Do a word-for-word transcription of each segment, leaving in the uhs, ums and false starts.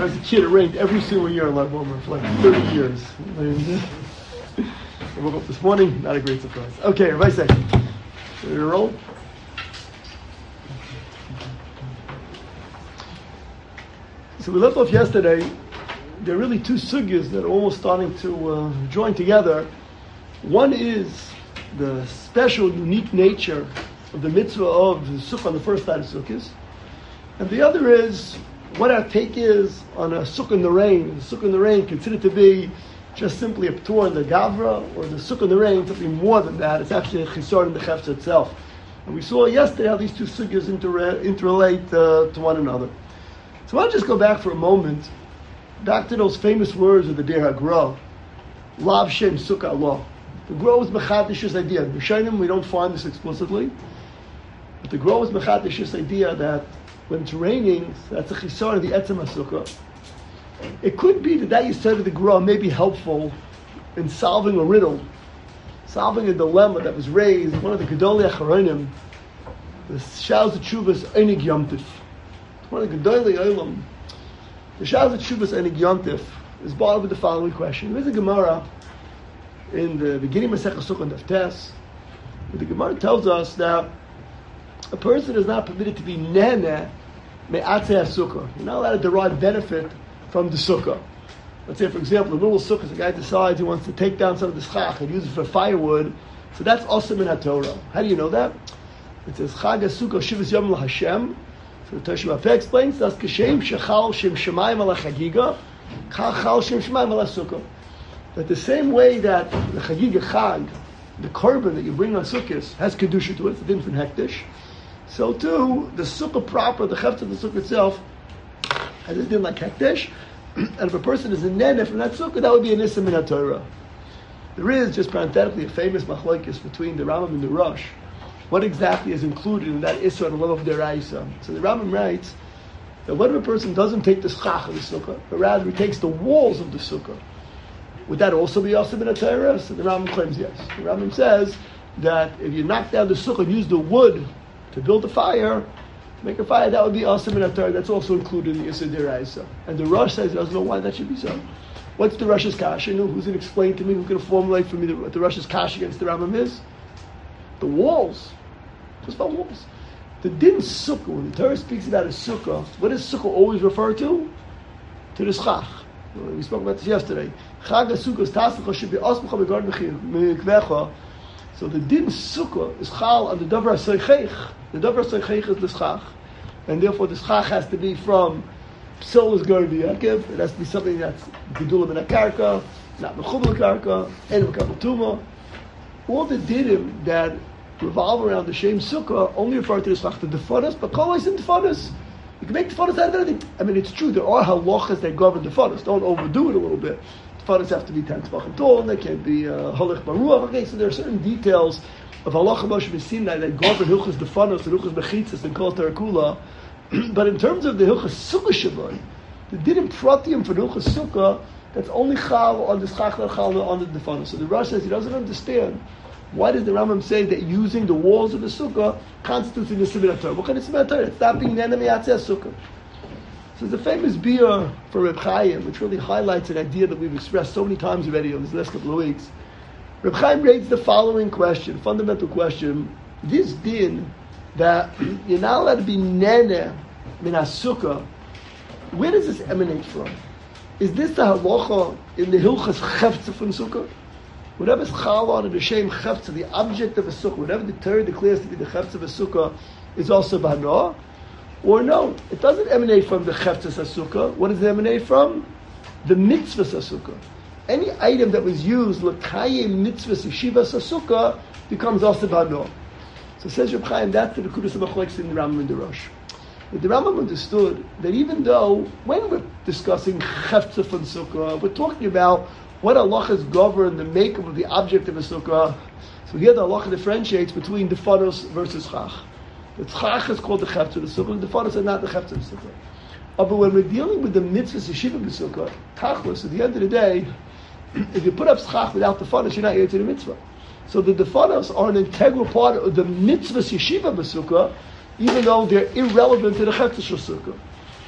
as a kid, it rained every single year in Lag Bomer for like thirty years. I woke up this morning, not a great surprise. Okay, everybody say, ready to roll? So we left off yesterday. There are really two sugyas that are almost starting to uh, join together. One is the special, unique nature of the mitzvah of the sukkah on the first night of sukkahs. And the other is what our take is on a sukkah in the rain. The sukkah in the rain considered to be just simply a p'tur in the gavra, or the sukkah in the rain to be more than that. It's actually a chisar in the chefza itself. And we saw yesterday how these two sugyas inter- interrelate uh, to one another. So I want to just go back for a moment, back to those famous words of the Der HaGra, Lav Shem Sukkah Allah. The Gra is mechadish this idea. In Rishonim, we don't find this explicitly, but the Gra is mechadish this idea that when it's raining, that's a chisar of the etzem HaSukkah. It could be that that you said of the Gra may be helpful in solving a riddle, solving a dilemma that was raised. One of the Gedolei Acharonim, the Shas Teshuvas Einig Yom Tif. One of the Gedolei Olam, the Shas Teshuvas Einig Yom Tif, is brought up with the following question. There's a Gemara in the beginning of Masechah Sukkah Daf Tes. The Gemara tells us that a person is not permitted to be nene me'atzeh sukkah. You're not allowed to derive benefit from the sukkah. Let's say, for example, a little sukkah, the guy decides he wants to take down some of the schach and use it for firewood. So that's awesome in HaTorah. How do you know that? It says, Chag HaSukkah Shivas Yom LaHashem. So the Toshua Peh explains, that's Kashem Shechal Shem Shemayim Ala Chagiga, Chachal Shem Shemayim Ala Sukkah. That the same way that the Chagiga Chag, the korban that you bring on Sukkot, has Kedusha to it, it's a different hektish. So too, the sukkah proper, the chefta of the sukkah itself, has a din like hektish. And if a person is a nene from that sukkah, that would be an issa min HaTorah. There is, just parenthetically, a famous machlokes between the Rambam and the Rosh. What exactly is included in that issa and the love of deraisa? So the Rambam writes that what if a person doesn't take the schach of the sukkah, but rather he takes the walls of the sukkah, would that also be issa min HaTorah? So the Rambam claims yes. The Rambam says that if you knock down the sukkah and use the wood to build a fire, to make a fire, that would be awesome in HaTorah. That's also included in the Issa Deraisa. And the Rosh says he doesn't know why that should be so. What's the Rosh's kasha? You know, who's going to explain to me, who's going to formulate for me what the Rosh's kasha against the Rambam is? The walls. Just about walls. The din sukkah, when the Torah speaks about a sukkah, what does sukkah always refer to? To the schach. We spoke about this yesterday. Chag HaSukkah is tasach should be asmucha begard mekvecha. So the din sukkah is chal on the davar soicheich. The davar soicheich is the schach, and therefore the schach has to be from psil is going to be yakev. It has to be something that's gedula ben akarka, not mechubel karka, and mekabel tuma. All the dinim that revolve around the shem sukkah only refer to the schach, the defadas, but kol is in defadas. You can make defadas out of anything. I mean, it's true there are halachas that govern defadas. Don't overdo it a little bit. Fathers have to be ten tefachim tall, and they can't be halich baruach. Okay, so there are certain details of halacha Moshe B'Sinai that govern hilchos defanos and hilchos bechitzas and kol terakula. But in terms of the hilchos sukkah shabbat, the dinim pratium for the hilchos sukkah, that's only chal on the schach and chal on the defanos. So the Rosh says he doesn't understand why does the Rambam say that using the walls of the sukkah constitutes an issa min HaTorah? What kind of issa min HaTorah? It's not being nene me'atzeh sukkah. So there's a famous beer for Reb Chaim, which really highlights an idea that we've expressed so many times already over these last couple of weeks. Reb Chaim raised the following question, fundamental question. This din, that you're not allowed to be nene min HaSukkah, where does this emanate from? Is this the halacha in the hilchas chefza from sukkah? Whatever is chal on the shem chefza, the object of a sukkah, whatever the Torah declares to be the chefza of a sukkah, is also b'hanoah? Or no, it doesn't emanate from the cheftzas HaSukkah. What does it emanate from? The mitzvahs HaSukkah. Any item that was used, l'kayim mitzvahs yeshivas HaSukkah, becomes also b'hanoah. So says Reb Chaim, that's the Nekudas HaMachlokes in the Rambam and the Rosh. But the Rambam understood that even though, when we're discussing cheftzah from sukkah, we're talking about what halachas govern the makeup of the object of a sukkah. So here the halacha differentiates between the fanos versus chach. The tzchach is called the cheftzah of the sukkah, the fanos are not the cheftzah of the sukkah. Uh, but when we're dealing with the mitzvahs yeshiva b'sukkah, tachlis, at the end of the day, if you put up tzchach without the fanos, you're not yet to the mitzvah. So the defanos are an integral part of the mitzvahs yeshiva b'sukkah, even though they're irrelevant to the cheftzah of sukkah.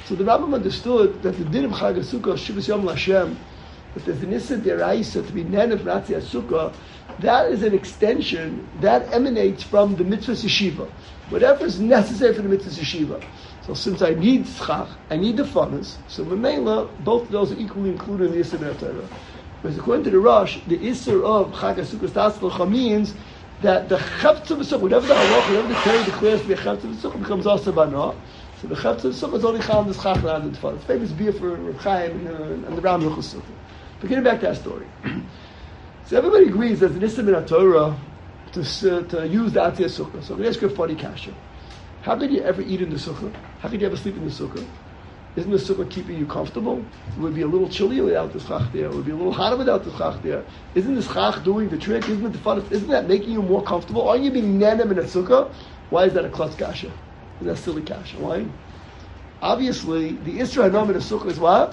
So the Rambam understood that the din of Chag HaSukkah, Shivas Yom L'Hashem, that there's an Issa Deraisa to be Nen of Ratzi HaSukkah, that is an extension, that emanates from the mitzvah yeshiva. Whatever is necessary for the mitzvah yeshiva. So since I need schach, I need the funness, so Memela, both of those are equally included in the Issa Torah. Whereas according to the Rosh, the Issa of Chag HaSukkah Stas L'cha means that the Chavtz of the Sukkah, whatever the Halach, whatever the Torah declares to be a Chavtz of the Sukkah, becomes also Banah. So the Chavtz of the Sukkah is only Chal and the Schach and the Tefillah. It's famous beer for Reb Chaim and, uh, and the Ram Hilchos Sukkah. But getting back to that story. So everybody agrees that it's an Issa in Torah to, uh, to use the Atziyah Sukkah. So I'm going to ask you a funny kasha. How could you ever eat in the Sukkah? How could you ever sleep in the Sukkah? Isn't the Sukkah keeping you comfortable? It would be a little chilly without the Schach there. It would be a little hotter without the Schach there. Isn't the Schach doing the trick? Isn't it the fun? Isn't that making you more comfortable? Aren't you being nenem in a Sukkah? Why is that a klutz kasha? Is that silly kasha? Why? Obviously, the Isra Hanam in a Sukkah is what?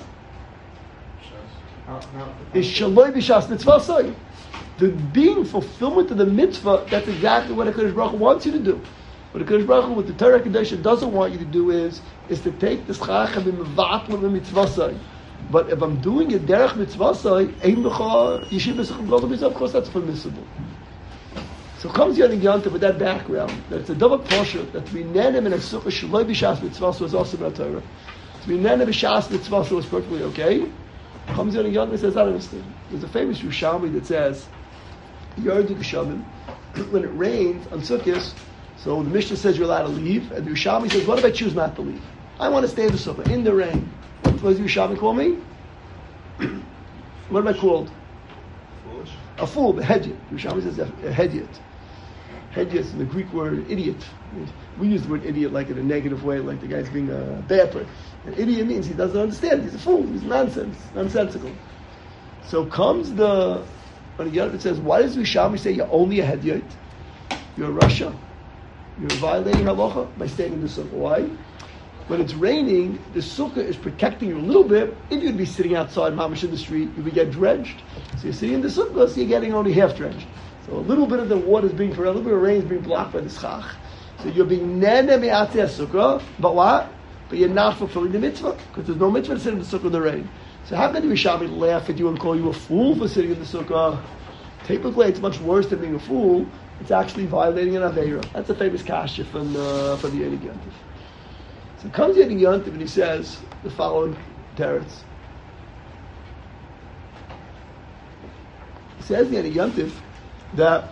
Is Shaloi B'Shas Mitzvah Soy. The being fulfillment of the mitzvah, that's exactly what HaKadosh Baruch Hu wants you to do. What HaKadosh Baruch Hu, what the Torah Kedusha doesn't want you to do is, is to take the schach and be mevat with the mitzvah say. But if I'm doing it derech mitzvah say, ein b'cha yeshiva s'chum gol mitzvah, of course that's permissible. So comes Yonik Yontif with that background, that it's a double portion, that to be nenem in a sukkah shaloi b'shas mitzvah so is also about Torah. To be nenem b'shas mitzvah so is perfectly okay. Comes Yonik Yontif and says, I don't understand. There's a famous Yerushalmi that says, Yerdu B'Shamim, when it rains on Sukkot, so the Mishnah says you're allowed to leave, and the Yerushalmi says, what if I choose not to leave? I want to stay in the sukkah, in the rain. What does the Yerushalmi call me? What am I called? Foolish. A fool, the hedyot. The Yerushalmi says a hedyot. Hedyot is the Greek word idiot. We use the word idiot like in a negative way, like the guy's being a bad person. An idiot means he doesn't understand. He's a fool. He's nonsense. Nonsensical. So comes the, when it says, why does the Yerushalmi say you're only a hedyot? You're a Russia. You're violating halacha by staying in the sukkah. Why? When it's raining, the sukkah is protecting you a little bit. If you'd be sitting outside mamish in the street, you would get drenched. So you're sitting in the sukkah, so you're getting only half drenched. So a little bit of the water is being, a little bit of rain is being blocked by the schach. So you're being nene me'atzeh sukkah, but what? But you're not fulfilling the mitzvah, because there's no mitzvah to sit in the sukkah in the rain. So how can the Yerushalmi laugh at you and call you a fool for sitting in the sukkah? Typically, it's much worse than being a fool. It's actually violating an Aveira. That's a famous kasha from, uh, from the Yonik Yontif. So comes Yonik Yontif and he says the following teretz. He says the Yonik Yontif that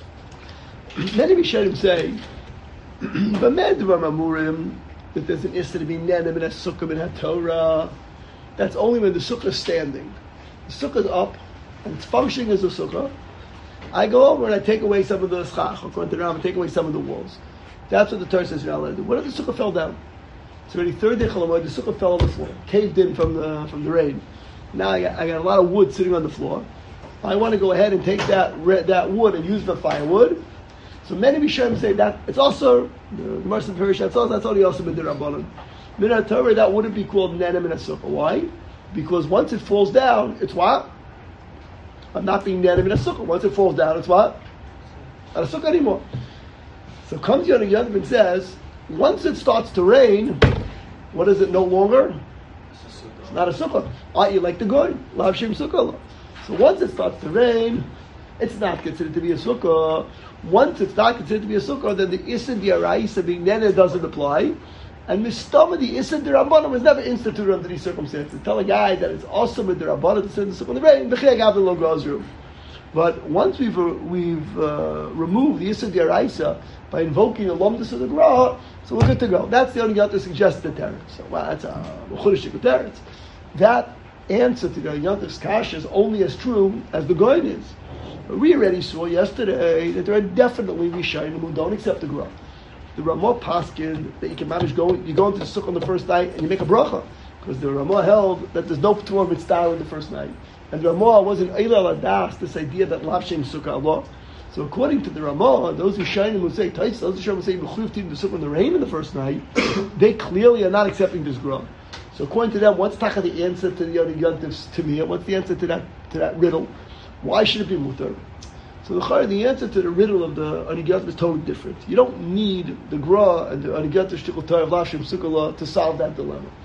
many Rishonim say, B'medvar Mamurim, that there's an issa to be nenem in a sukkah in HaTorah. That's only when the sukkah is standing. The sukkah is up and it's functioning as a sukkah. I go over and I take away some of the schach, according to the Rambam, I take away some of the walls. That's what the Torah says you're not allowed to do. What if the sukkah fell down? It's already third day Cholamoid, the sukkah fell on the floor, caved in from the from the rain. Now I got, I got a lot of wood sitting on the floor. I want to go ahead and take that that wood and use it for firewood. So many Rishonim say that it's also the Gemara says that's also that's only also b'dirabbanan. Min Torah that wouldn't be called nenem in a sukkah. Why? Because once it falls down, it's what? I'm not being nenem in a sukkah. Once it falls down, it's what? Not a sukkah anymore. So comes Yonik Yontif and says, once it starts to rain, what is it no longer? It's not a sukkah. Aren't you like the goy? Lav shem sukkah. So once it starts to rain, it's not considered to be a sukkah. Once it's not considered to be a sukkah, then the issa d'araisa being nene doesn't apply. And mistama the issa d'rabbanan was never instituted under these circumstances. Tell a guy that it's awesome with the rabbanan to sit in the sukkah in the rain, b'chei gavin lo gozru. But once we've uh, we've uh, removed the issa d'araisa by invoking the lomdus of the gra, so we're good to go. That's the only guy to suggest the teretz. So well, that's a chudish teretz. That answer to the Yontif's kasha is only as true as the goyin is. But we already saw yesterday that there are definitely rishonim who don't accept the gra. The Ramah paskin that you can manage going, you go into the sukkah on the first night and you make a bracha, because the Ramah held that there's no p'tur mitzvah in the first night, and the Ramah wasn't eila ladas, this idea that lav shem sukkah Allah. So according to the Ramah, those who shine who say tais, those who shine who say b'chuyv the sukkah in the rain in the first night, they clearly are not accepting this gra. So according to them, what's taka the answer to the Yonik Yontif's Tamiyah? What's the answer to that to that riddle? Why should it be mutar? So the the answer to the riddle of the Yonik Yontif is totally different. You don't need the gra and the Yonik Yontif shtickle Torah of Lav Shem Sukkah to solve that dilemma.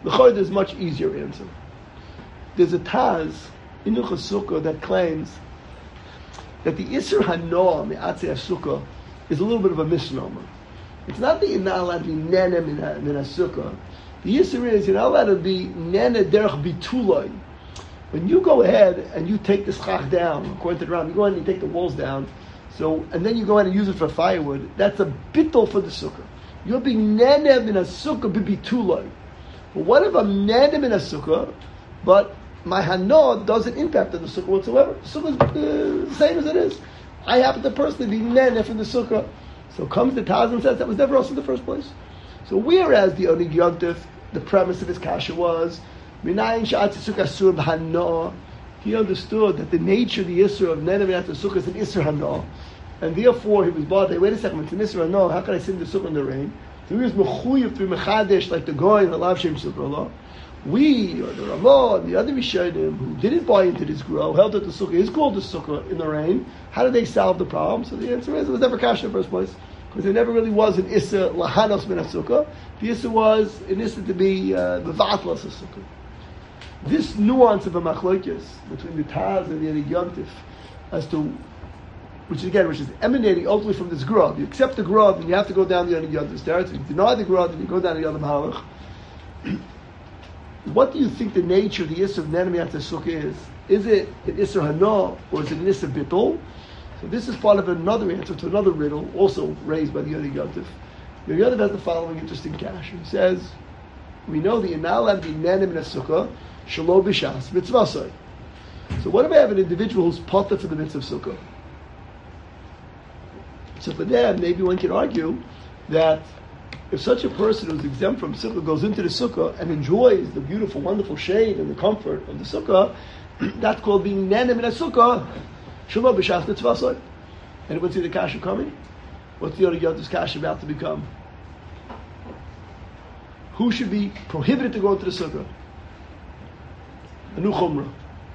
The Chayr is a much easier answer. There's a Taz in the Sukkah that claims that the Isser Hanoah Me'atzei HaSukkah is a little bit of a misnomer. It's not that you're not allowed to be Nene Min HaSukkah. The Isser is you're not allowed to be Nene Derech Bitulai. When you go ahead and you take the schach down, according to the Ram, you go ahead and you take the walls down, so and then you go ahead and use it for firewood, that's a bittul for the sukkah. You're being Nene Min HaSukkah B'Bitulai. But what if I'm Nene Min HaSukkah, but my hanoah doesn't impact on the sukkah whatsoever? The sukkah is uh, the same as it is. I happen to personally be nene from the sukkah. So comes the Taz and says that was never us in the first place. So whereas the Onig Yontif, the premise of his kasha was, Minayin Sha'at Sukkah Sur B'Hanoah, he understood that the nature of the Isra of Nene Minat Sukkah is an Isra Hanoah. And therefore he was bothered, wait a second, it's an Isra Hanoah, how can I sit in the sukkah in the rain? So he was mechuyev to be mechadesh like the Goy and the Lav Shem Sukkah. We, or the Ramah, and the other Rishonim, who didn't buy into this grow, held that the sukkah is called the sukkah in the rain. How did they solve the problem? So the answer is, it was never kasha in the first place. Because there never really was an issa lahanos min sukkah. The issa was an issa to be mevatlas uh, sukkah. This nuance of a machlokes between the Taz and the Onig Yontif, as to, which again, which is emanating ultimately from this grub. You accept the grub, and you have to go down the Onig Yontif's territory. You deny the grub, and you go down the other mahalach. What do you think the nature of the Isser of Nene Minat Sukkah is? Is it an Isser Hanoah or is it an Isser Bittul? So this is part of another answer to another riddle, also raised by the Onig Yontif. The Onig Yontif has the following interesting cash. He says, we know that you're not allowed to be Nene Minat Sukkah, Shalo B'Shas, Mitzvah. So what if I have an individual who's potter for the mitzvah of Sukkah? So for them, maybe one can argue that if such a person who's exempt from sukkah goes into the sukkah and enjoys the beautiful, wonderful shade and the comfort of the sukkah, that's called being nenem in a sukkah. Shelo b'shas mitzvah. Anyone see the kasha coming? What's the Onig Yontif's kasha about to become? Who should be prohibited to go into the sukkah? A new chumrah.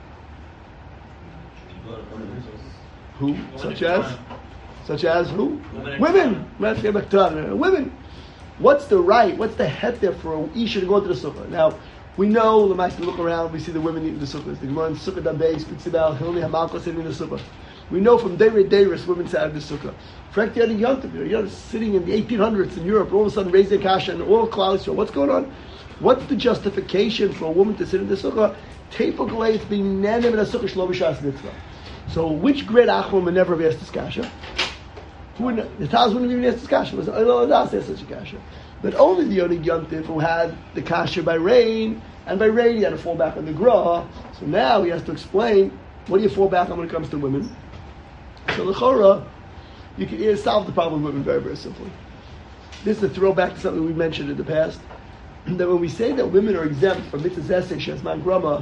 Who? Such as? Such as who? Women. Women. Women. What's the right? What's the head there for a isha to go to the sukkah? Now, we know, the Lamaisa, look around, we see the women eating the sukkahs. The Gemara in Sukkah Dabei speaks about Hilni Hamalka sitting in the sukkah. We know from Deirei Deiris, women sat in the sukkah. Frank the Onig Yontif, you're sitting in the eighteen hundreds in Europe, all of a sudden raise their kasha and all clouds. So what's going on? What's the justification for a woman to sit in the sukkah? Typically, it's being nenem in a sukkah shlo b'shas mitzvah. So which great achron would never have asked this kasha? Who the Taz wouldn't even ask this kasha. It was Olam Das asked such a kasha. But only the Onig Yontif who had the kasha by rain, and by rain he had to fall back on the gra. So now he has to explain, what do you fall back on when it comes to women? So l'chora, you can you solve the problem with women very, very simply. This is a throwback to something we mentioned in the past, that when we say that women are exempt from mitzvah zesek shezman grama,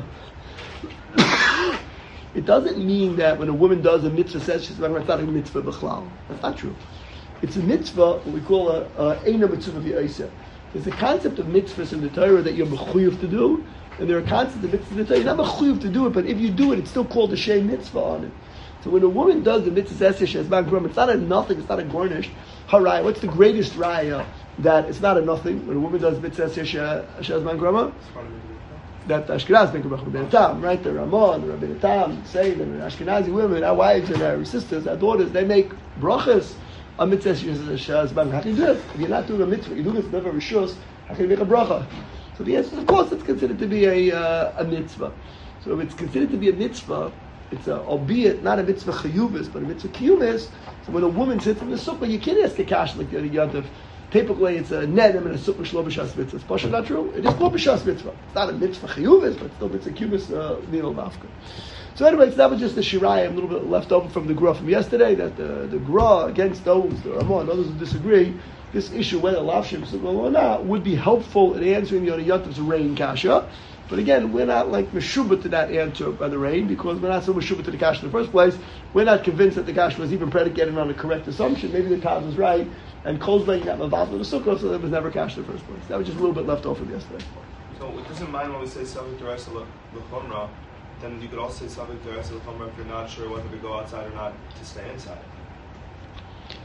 it doesn't mean that when a woman does a mitzvah zesek shezman grama, it's not a mitzvah b'chlal. That's not true. It's a mitzvah, what we call a eina mitzvah v'yoseh. There's a concept of mitzvahs in the Torah that you're mechuyev to do, and there are concepts of mitzvahs in the Torah you're not mechuyev to do it, but if you do it, it's still called a shem mitzvah on it. So when a woman does the mitzvah zesek shezman grama, it's not a nothing, it's not a garnish. Harai, what's the greatest raya that it's not a nothing when a woman does mitzvah shezman grama? That Ashkenaz make a bracha Rabbeinu Tam, right? The Ramon, the Rabbeinu Tam say that Ashkenazi women, our wives and our sisters, our daughters, they make brachas on mitzvah shezman. How can you do it? If you're not doing a mitzvah, you do this never rishus. How can you make a bracha? So the answer is, of course, it's considered to be a uh, a mitzvah. So if it's considered to be a mitzvah, it's a, albeit not a mitzvah chayuvis, but a mitzvah kiyumis. So when a woman sits in the sukkah, you can't ask a kash like the Onig Yontif. Typically, it's a nenem and a sukkah shlo b'shas mitzvah. It's partially not true. It is shlo b'shas mitzvah. It's not a mitzvah chayuvis, but it's still mitzvah kiyumis nil mafka. So anyway, so that was just the shirayim, a little bit left over from the gra from yesterday. That the the gra against those, the Ramah and others who disagree, this issue whether lavshim sukkah or not would be helpful in answering the Onig Yontif's rain kasha. But again, we're not like meshubah to that answer by the rain, because we're not so meshubah to the kasha in the first place. We're not convinced that the kasha was even predicated on a correct assumption. Maybe the Taz was right, and Kolzbein got involved in the sukkah, so there was never kasha in the first place. That was just a little bit left over from yesterday. So it doesn't mind when we say Savik Deresa L'chumra, then you could also say Savik Deresa L'chumra if you're not sure whether to go outside or not to stay inside.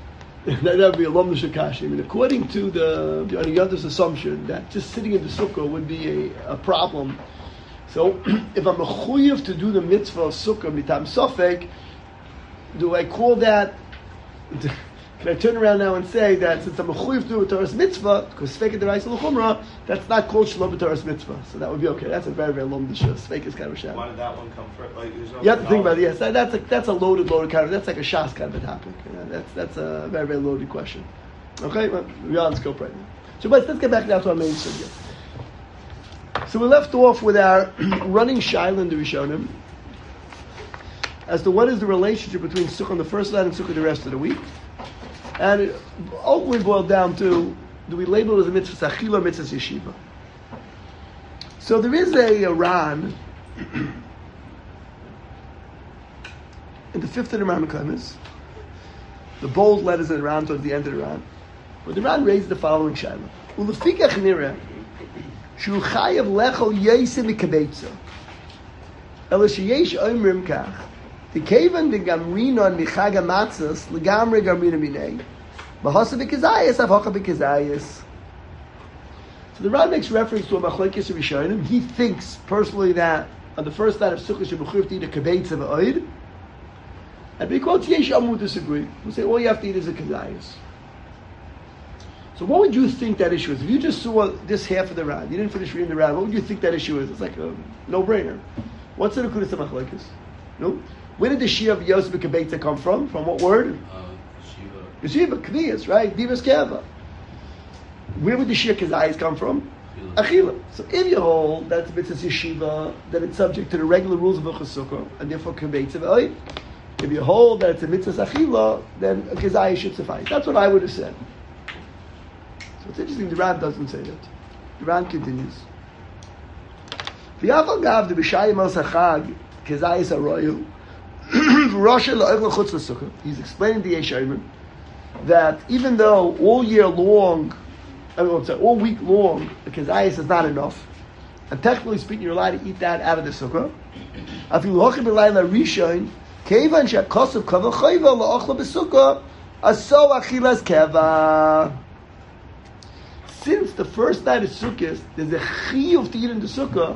that would be a lomda shakashi. I mean, according to the the Aniyada's assumption that just sitting in the sukkah would be a, a problem. So, if I'm mechuyev to do the mitzvah of sukkah mitam sofek, do I call that? Can I turn around now and say that since I'm mechuyev to do a Torah's mitzvah, because sfeik deraisa l'chumra, that's not called shalom Torah's mitzvah, so that would be okay. That's a very very lomda shah. Sfeik is kind of a shah. Why did that one come first? Like, there's no You have to think about it. Yes, that, that's a that's a loaded loaded kind of. That's like a shas kind of a topic. You know, that's that's a very very loaded question. Okay, well, we're on scope right now. So let's let's get back now to our main subject. So we left off with our running shaila in the Rishonim as to what is the relationship between Sukkah on the first night and Sukkah the rest of the week. And it ultimately boiled down to, do we label it as a mitzvah achila or mitzvah yeshiva? So there is a, a Ran in the fifth of the Ran Klemes, the bold letters in the Ran towards the end of the Ran, where the Ran raised the following shaila. Ulefikach nireh shu chayav lechol yosem mikabetza ela sheyesh omrim kach T'kevan de gamrinon michag hamatzos legamre gamrina minei mahasa b'kezayis avhocha b'kezayis. So the Ran makes reference to a machlokes rishonim. He thinks personally that on the first night of Sukkot shebuchuv to eat a kabetza v'oid, and because yesh amu disagree, we say all you have to eat is a kezayis. So what would you think that issue is? If you just saw this half of the Ran, you didn't finish reading the Ran, what would you think that issue is? It's like a no-brainer. What's the nekudas of machlokes? No. Where did the Shia of Yosef Kabetza come from? From what word? Uh, Shiva. Yeshiva, Kviyas, right? Divas Keva. Where would the Shia Kazayas come from? Achila. So if you hold that it's mitzvah yeshiva, then it's subject to the regular rules of Uchasukah, and therefore Kabetza v'oid. If you hold that it's a mitzvah achila, then a Kazayas should suffice. That's what I would have said. So it's interesting, the Ran doesn't say that. The Ran continues. V'yafal gav the b'shayim al sachag Kazayas aroyu. He's explaining the Yeshayim that even though all year long, I mean, say, all week long, the kezayis is not enough, and technically speaking, you're allowed to eat that out of the sukkah. Since the first night of Sukkot, there's a chiyuv to eat in the sukkah,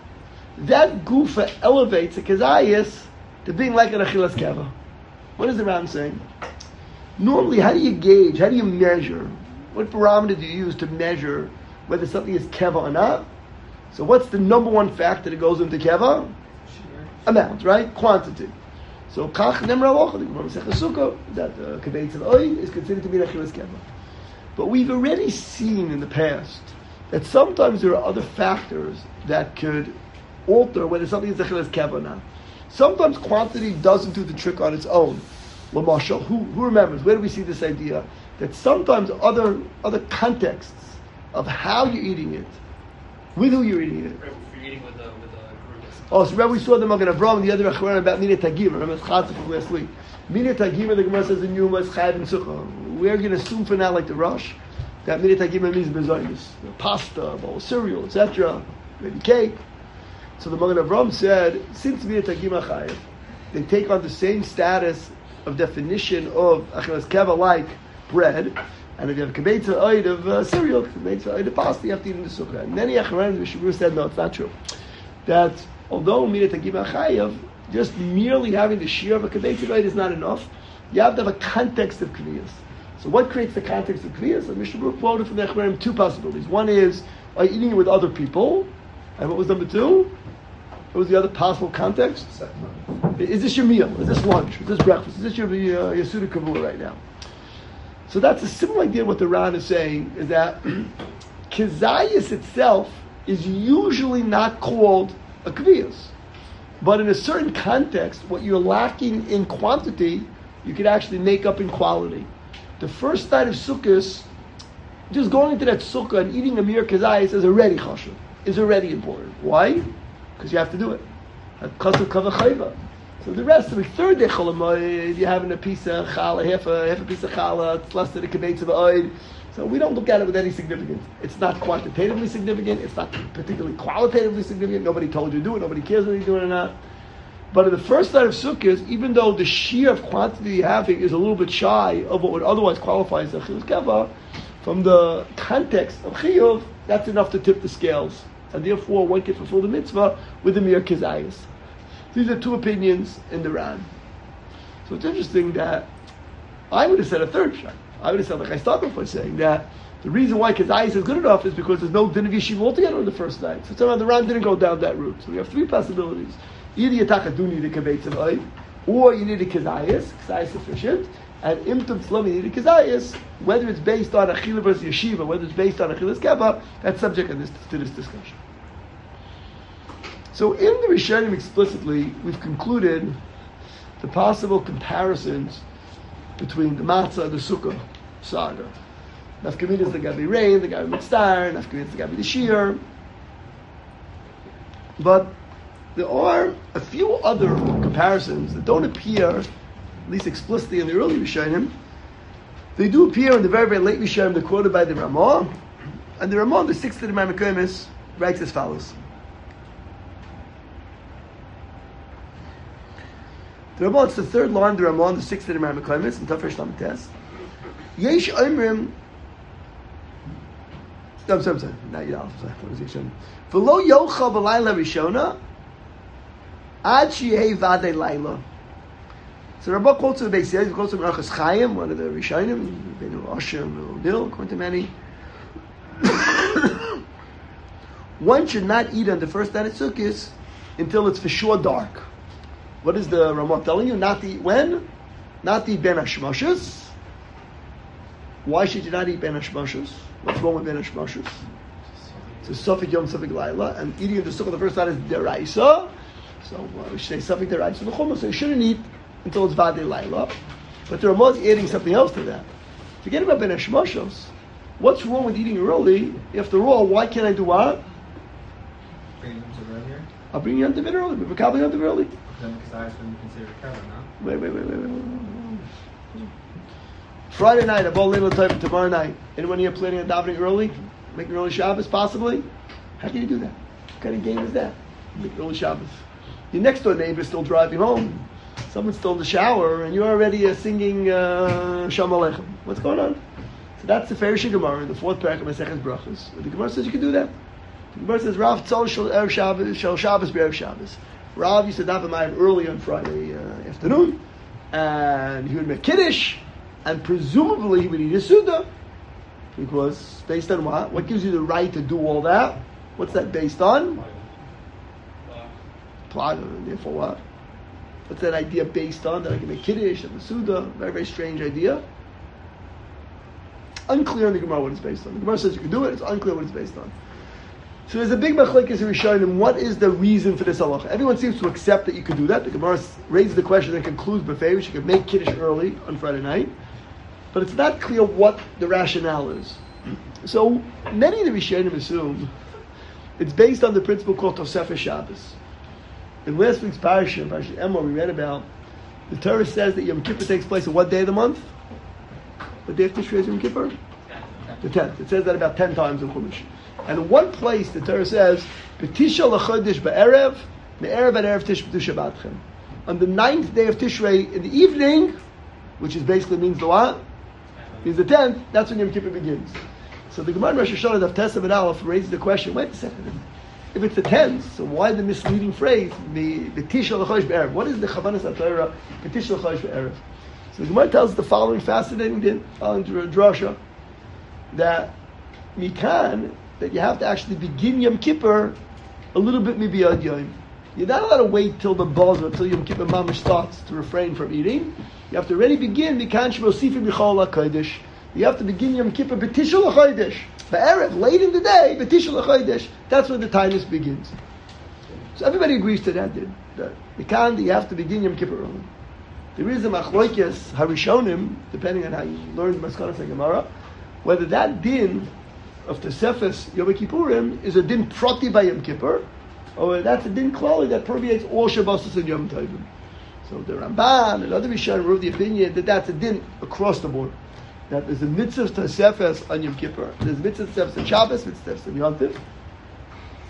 that gufa elevates the kezayis to being like an achilas keva. What is the Ram saying? Normally, how do you gauge, how do you measure, what barometer do you use to measure whether something is keva or not? So what's the number one factor that goes into keva? Sure. Amount, right? Quantity. So kach nemra locha, the Gemara Masechah Sukkah, that uh, kabetz of oil is considered to be an achilas keva. But we've already seen in the past that sometimes there are other factors that could alter whether something is achilas keva or not. Sometimes quantity doesn't do the trick on its own. Lamashal, who who remembers? Where do we see this idea that sometimes other other contexts of how you're eating it, with who you're eating it? If you're eating with the with the group. Oh, so remember we saw the Magen Avraham and the other Acharon about Minei Tagima. Remember it's Chatzah from last week. Minei Tagima, the Gemara says in Yuma is Chayav and Sukkah. We're going to assume for now, like the Rosh, that Minei Tagima means bezonis, pasta, bowl of cereal, et cetera, maybe cake. So the Magen Avraham said, since Minei Tagima Chayav, they take on the same status of definition of achilas keva like bread, and if you have a kabetza oid of uh, cereal, kabetza oid of pasta, you have to eat in the sukkah. And many acharonim, the Shabur said, no, it's not true. That although Minei Tagima Chayav, just merely having the shear of a kabetza oid is not enough. You have to have a context of kviyas. So what creates the context of kviyas? The Mishnah quoted from the acharonim two possibilities. One is, are you eating it with other people? And what was number two? What was the other possible context? Is this your meal? Is this lunch? Is this breakfast? Is this your uh, your Suda Kavua right now? So that's a similar idea. What the Ran is saying is that kezayis itself is usually not called a kviyas, but in a certain context, what you're lacking in quantity, you could actually make up in quality. The first night of Sukkot, just going into that sukkah and eating a mere kezayis is already chashuv, is already important. Why? Because you have to do it. So the rest of the third day cholamoid, you're having a piece of challah, half a half a piece of challah, it's less than a kabetz of oil. So we don't look at it with any significance. It's not quantitatively significant. It's not particularly qualitatively significant. Nobody told you to do it. Nobody cares whether you're doing it or not. But in the first night of Sukkot, even though the shear of quantity you're having is a little bit shy of what would otherwise qualify as a Chiyuv Keva, from the context of Chiyuv, that's enough to tip the scales. And therefore, one can fulfill the mitzvah with the mere Kizayas. These are two opinions in the Ran. So it's interesting that I would have said a third shot. I would have said, like I started by saying, that the reason why Kizayas is good enough is because there's no din of yeshiva altogether on the first night. So somehow the Ran didn't go down that route. So we have three possibilities. Either you do need a kavetz of oil, or you need a kizayas, kizayas sufficient, and imtum tzlum you need a kizayas, whether it's based on achila versus yeshiva, whether it's based on achilas keva, that's subject to this, to this discussion. So in the Rishonim explicitly, we've concluded the possible comparisons between the matzah and the sukkah saga. Nafkamid is the gabi rain, the gabi mitzvah, nafkamid is the gabi the shear. But there are a few other comparisons that don't appear, at least explicitly in the early Rishonim. They do appear in the very, very late Rishonim. They're quoted by the Ramah. And the Ramah, the sixth of the Maimonides, writes as follows. The Ramah, it's the third line of the Ramah, the sixth of the Maimonides, in Tafresh Lamed Tes. Yesh Omrim. No, I'm sorry, I'm sorry. Not Yidal. What was Yesh Omrim? V'lo yochal b'layla Rishona. Ad sheyeh vadei layla. So Rabbah quotes the Beis Yosef, quotes the Merachas Chaim, one of the Rishonim, Beinu Oshem, Nil, according to many. One should not eat on the first night of Sukkot until it's for sure dark. What is the Ramah telling you? Not to eat when? Not to eat Ben Hashmoshes. Why should you not eat Ben Hashmoshes? What's wrong with Ben Hashmoshes? It's a Sofik Yom, Sofik Laila, and eating in the Sukkah the first night is Deraisa. So uh, we should say something to right. So the Chumah, so you shouldn't eat until it's Vadei Laila. But the Ramah is adding something else to that. Forget about Ben Hashmoshes. What's wrong with eating early? After all, why can't I do what? Bring them to earlier? I'll bring you on the bit early. We're probably on the bit early. Then because I wouldn't consider it covered, no? Wait, wait, wait, wait, wait, wait. Friday night, Abol Leila Tov, tomorrow night. Anyone here planning on davening early? Making early Shabbos, possibly? How can you do that? What kind of game is that? Make early Shabbos. Your next door neighbor is still driving home. Someone's still in the shower, and you're already uh, singing uh, Shalom Aleichem. What's going on? So that's the Farish Gemara in the fourth parak of Masechet Brachos. The Gemara says you can do that. The Gemara says Rav Tzol Shel Erev Shabbos Shel Shabbos B'Erev Shabbos. Rav used to daven Ma'ariv early on Friday uh, afternoon, and he would make Kiddush, and presumably he would eat a Suda, because based on what? What gives you the right to do all that? What's that based on? Plaga, and therefore what? What's that idea based on? That I can make Kiddush and the Suda? Very, very strange idea. Unclear in the Gemara what it's based on. The Gemara says you can do it, it's unclear what it's based on. So there's a big machlekes in Rishonim. What is the reason for this halacha? Everyone seems to accept that you could do that. The Gemara raises the question and concludes b'feirush you could make Kiddush early on Friday night. But it's not clear what the rationale is. So many of the Rishonim assume it's based on the principle called Tosefes Shabbos. In last week's parasha, Parashat Emor, we read about the Torah says that Yom Kippur takes place on what day of the month? What day of Tishrei is Yom Kippur? The tenth. It says that about ten times in Chumash. And in one place, the Torah says, "B'tisha l'chodesh ba'erev, me'erev ad erev tishbatu shabbatchem." On the ninth day of Tishrei in the evening, which is basically means the what? Means the tenth. That's when Yom Kippur begins. So the Gemara in Rosh Hashanah, Daf Tesam and Aleph, raises the question: wait a second. If it's the tenth, so why the misleading phrase, the B'tisha l'chodesh ba'erev? What is the Chavanas HaTorah? B'tisha l'chodesh ba'erev. So the Gemara tells us the following fascinating din, following drasha, that mikan, that you have to actually begin Yom Kippur a little bit mibiyad yom. You're not allowed to wait till the buzzer, till Yom Kippur mamash starts to refrain from eating. You have to already begin mikan shmosifim b'chol ha'kodesh. You have to begin Yom Kippur b'tishul ha'chodesh. Ba'erev, late in the day, b'tishul ha'chodesh. That's when the tainus begins. So everybody agrees to that din. That mikan, you have to begin Yom Kippur early. There is a machloikes harishonim, depending on how you learn Maskanas and Gemara, whether that din of the Tosefes Yom Kippurim is a din prati by Yom Kippur, or that's a din klali that permeates all Shabbosos and Yom Tovim. So the Ramban and other Rishonim wrote the opinion that that's a din across the board. That there's a mitzvah Tosefes on Yom Kippur, there's mitzvah Tosefes on Shabbos, mitzvah Tosefes on Yom Tov.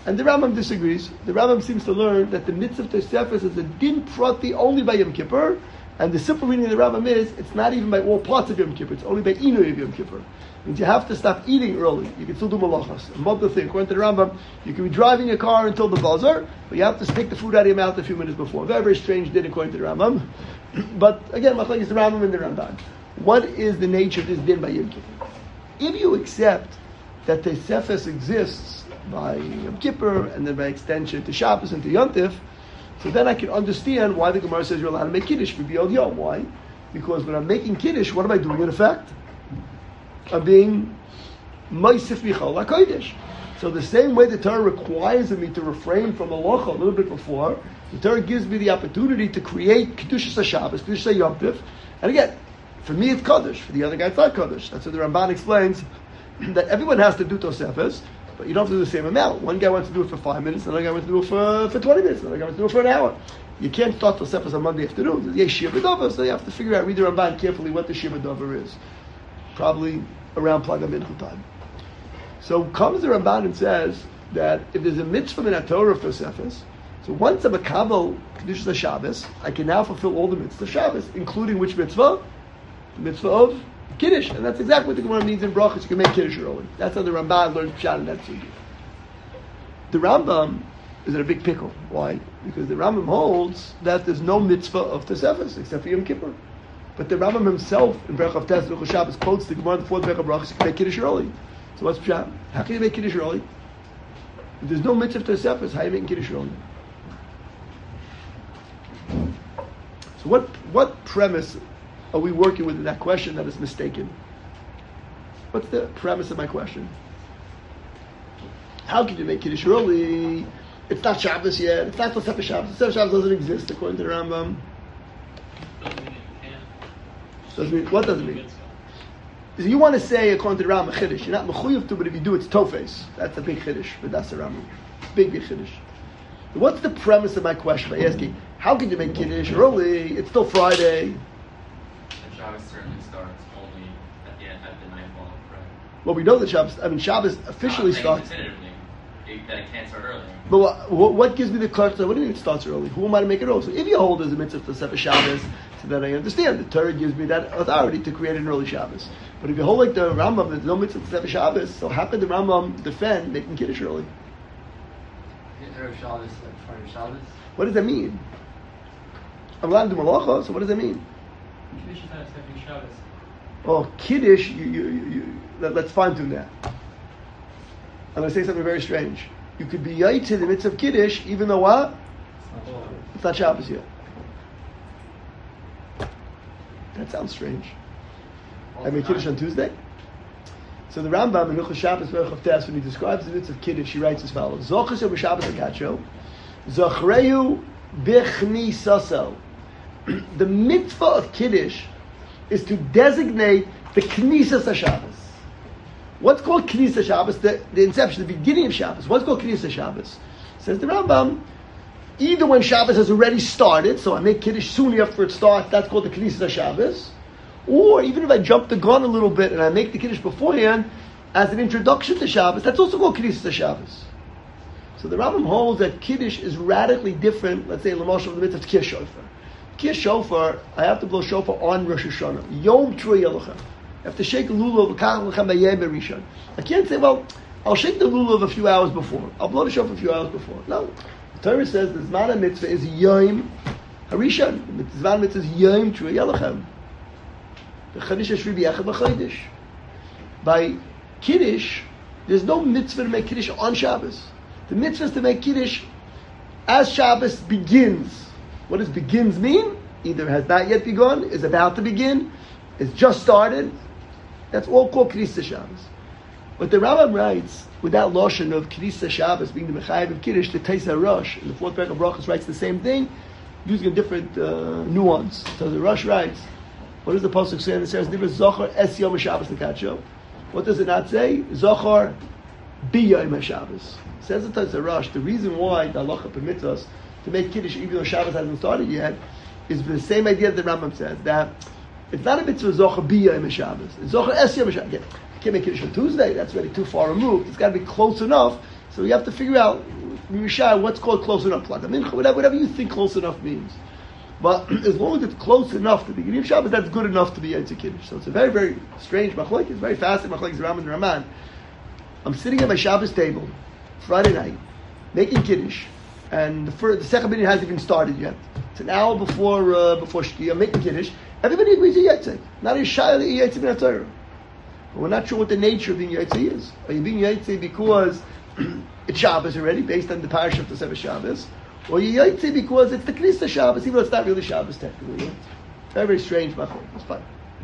And the Rambam disagrees. The Rambam seems to learn that the mitzvah of Tosefes is a din prati only by Yom Kippur, and the simple reading of the Rambam is it's not even by all parts of Yom Kippur. It's only by Inu of Yom Kippur. It means you have to stop eating early. You can still do malachas. And both the thing, according to the Rambam, you can be driving your car until the buzzer, but you have to take the food out of your mouth a few minutes before. Very, very strange din according to the Rambam. But again, machlokes is the Rambam and the Ramban. What is the nature of this din by Yom Kippur? If you accept that Tosefes exists by Yom Kippur and then by extension to Shabbos and to Yontif, so then I can understand why the Gemara says you're allowed to make Kiddush for B'Yod Yom. Why? Because when I'm making Kiddush, what am I doing in effect? I'm being Moisif Michal HaKodesh. So the same way the Torah requires of me to refrain from halacha a little bit before, the Torah gives me the opportunity to create Kedushas HaShabbos, Kedushas HaYomtiv, and again, for me it's Kaddish, for the other guy it's not Kaddish. That's what the Ramban explains, that everyone has to do Tosefes, but you don't have to do the same amount. One guy wants to do it for five minutes, another guy wants to do it for, for twenty minutes, another guy wants to do it for an hour. You can't start Tosefes on Monday afternoon. There's Yesh Shir B'Dover, so you have to figure out, read the Ramban carefully what the Shir B'Dover is. Probably around Plagam Mincha time. So comes the Ramban and says that if there's a mitzvah in a Torah of Tosefes, so once I'm a Kabbalah Kedushas HaShabbos, I can now fulfill all the mitzvahs of Shabbos, including which mitzvah? The mitzvah of Kiddush, and that's exactly what the Gemara means in Brachos. You can make Kiddush early. That's how the Ramban learns Pshat in that sugi. The Rambam is in a big pickle. Why? Because the Rambam holds that there's no mitzvah of Tosefes except for Yom Kippur. But the Rambam himself in Berach of Tes Luchos Shabbos quotes the Gemara before the Berach of Brachos. You can make Kiddush early. So what's Pshat? How can you make Kiddush early? If there's no mitzvah of Tosefes, how are you making Kiddush early? So what what premise are we working with in that question that is mistaken? What's the premise of my question? How can you make Kiddush early? It's not Shabbos yet. It's not Tosefes Shabbos. Tosefes Shabbos doesn't exist according to the Rambam. Doesn't mean you can't. Doesn't mean, what does it mean? So you want to say according to the Rambam Chiddush. You're not mechuyev to, but if you do, it's tofes. That's a big Chiddush, but that's the Rambam. Big, big Chiddush. What's the premise of my question by asking, how can you make Kiddush early? It's still Friday. And Shabbos certainly starts only at the end, at the nightfall, right? Well, we know that Shabbos, I mean, Shabbos officially Not saying starts. definitively it- that it can't start earlier. But what, what, what gives me the clarity? What do you mean it starts early? Who am I to make it early? So if you hold as a mitzvah to Sefer Shabbos, so then I understand. The Torah gives me that authority to create an early Shabbos. But if you hold like the Rambam, there's no mitzvah to Sefer Shabbos, so how could the Rambam defend making Kiddush early? Erev Shabbos, like Friday Shabbos. What does that mean? I'm allowed to do malacha, so what does that mean? Kiddush is not accepting Shabbos. Oh, Kiddush, you, you, you, you, let, let's fine tune that. I'm going to say something very strange. You could be yait to the mitzvah of Kiddush, even though what? It's not Shabbos yet. That sounds strange. I made Kiddush on Tuesday. So the Rambam in Hilchos Shabbos Berach of Tes, when he describes the mitzvah of Kiddush, he writes as follows: Zochas Yom Shabbos Agacho, Zachreu Bichnisasel. The mitzvah of Kiddush is to designate the Knisas HaShabbos. What's called Knisas HaShabbos? The, the inception, the beginning of Shabbos. What's called Knisas HaShabbos? Says the Rambam, either when Shabbos has already started, so I make Kiddush soon after it starts, that's called the Knisas HaShabbos. Or even if I jump the gun a little bit and I make the Kiddush beforehand as an introduction to Shabbos, that's also called Knisas HaShabbos. So the Rambam holds that Kiddush is radically different, let's say, in the Moshe of the mitzvah of Kir Shofar. Kir Shofar, I have to blow Shofar on Rosh Hashanah. Yom Trui Yelachem. I have to shake the lulav of Kach Lechem Bayeh Berishon. I can't say, well, I'll shake the lulav a few hours before. I'll blow the shofar a few hours before. No. The Torah says the Zman HaMitzvah is Yom Harishon. The Zman HaMitzvah is Yom Trui Yelachem. The Chodesh Hashvi B'Yachad B'Chodesh. By Kiddush, there's no mitzvah to make Kiddush on Shabbos. The mitzvah is to make Kiddush as Shabbos begins. What does begins mean? Either has not yet begun, is about to begin, is just started. That's all called Knesset Shabbos. But the Rambam writes, without lotion of Knesset Shabbos being the Mechayev of Kiddush, the Teisa Rosh, in the fourth paragraph of Brachos writes the same thing, using a different uh, nuance. So the Rosh writes, what does the Pasuk say? It says, Nibra Zochar Es Yom HaShabbos L'Kacho. What does it not say? Zochar Bi Yom HaShabbos. Says the Teisa Rosh, the reason why the halacha permits us to make Kiddush even though Shabbos hasn't started yet is the same idea that the Rambam says, that it's not a mitzvah Zochar Bi Yom HaShabbos. It's Zochar Es Yom HaShabbos. Again, I can't make Kiddush on Tuesday. That's already too far removed. It's got to be close enough. So you have to figure out Mishai, what's called close enough? Like a mincha, whatever, whatever you think close enough means. But as long as it's close enough to the beginning of Shabbos, that's good enough to be Yaitse Kiddush. So it's a very, very strange machlokes. It's very fascinating machlokes, Rambam and Raman. I'm sitting at my Shabbos table, Friday night, making Kiddush, and the, first, the second minute hasn't even started yet. It's an hour before uh, before Shkia. I'm making Kiddush. Everybody agrees to Yaitse. Not a Shai Yaitse B'nai Torah. But we're not sure what the nature of being Yaitse is. Are you being Yaitse because it's Shabbos already, based on the parasha of the Sefer Shabbos? Or you Yaitse because it's the Knisa Shabbos, even though it's not really Shabbos technically. Very, very strange machlokes. It's fine.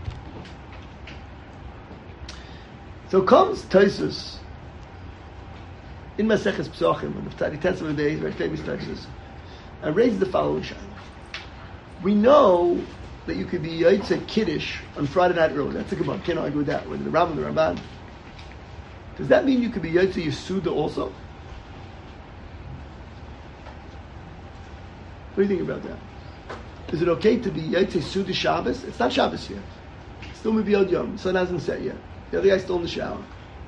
So comes Tosfos in Maseches Pesachim, on the tenth of the day, very famous Tosfos, and raises the following shaila. We know that you could be Yaitse Kiddush on Friday night early. That's a good one. Can't argue with that. Whether the Rambam or the Ramban. Does that mean you could be Yaitse Yesuda also? What do you think about that? Is it okay to be Yaitse Yesuda Shabbos? It's not Shabbos yet. It's still maybe Yod Yom. The sun hasn't set yet. The other guy's still in the shower.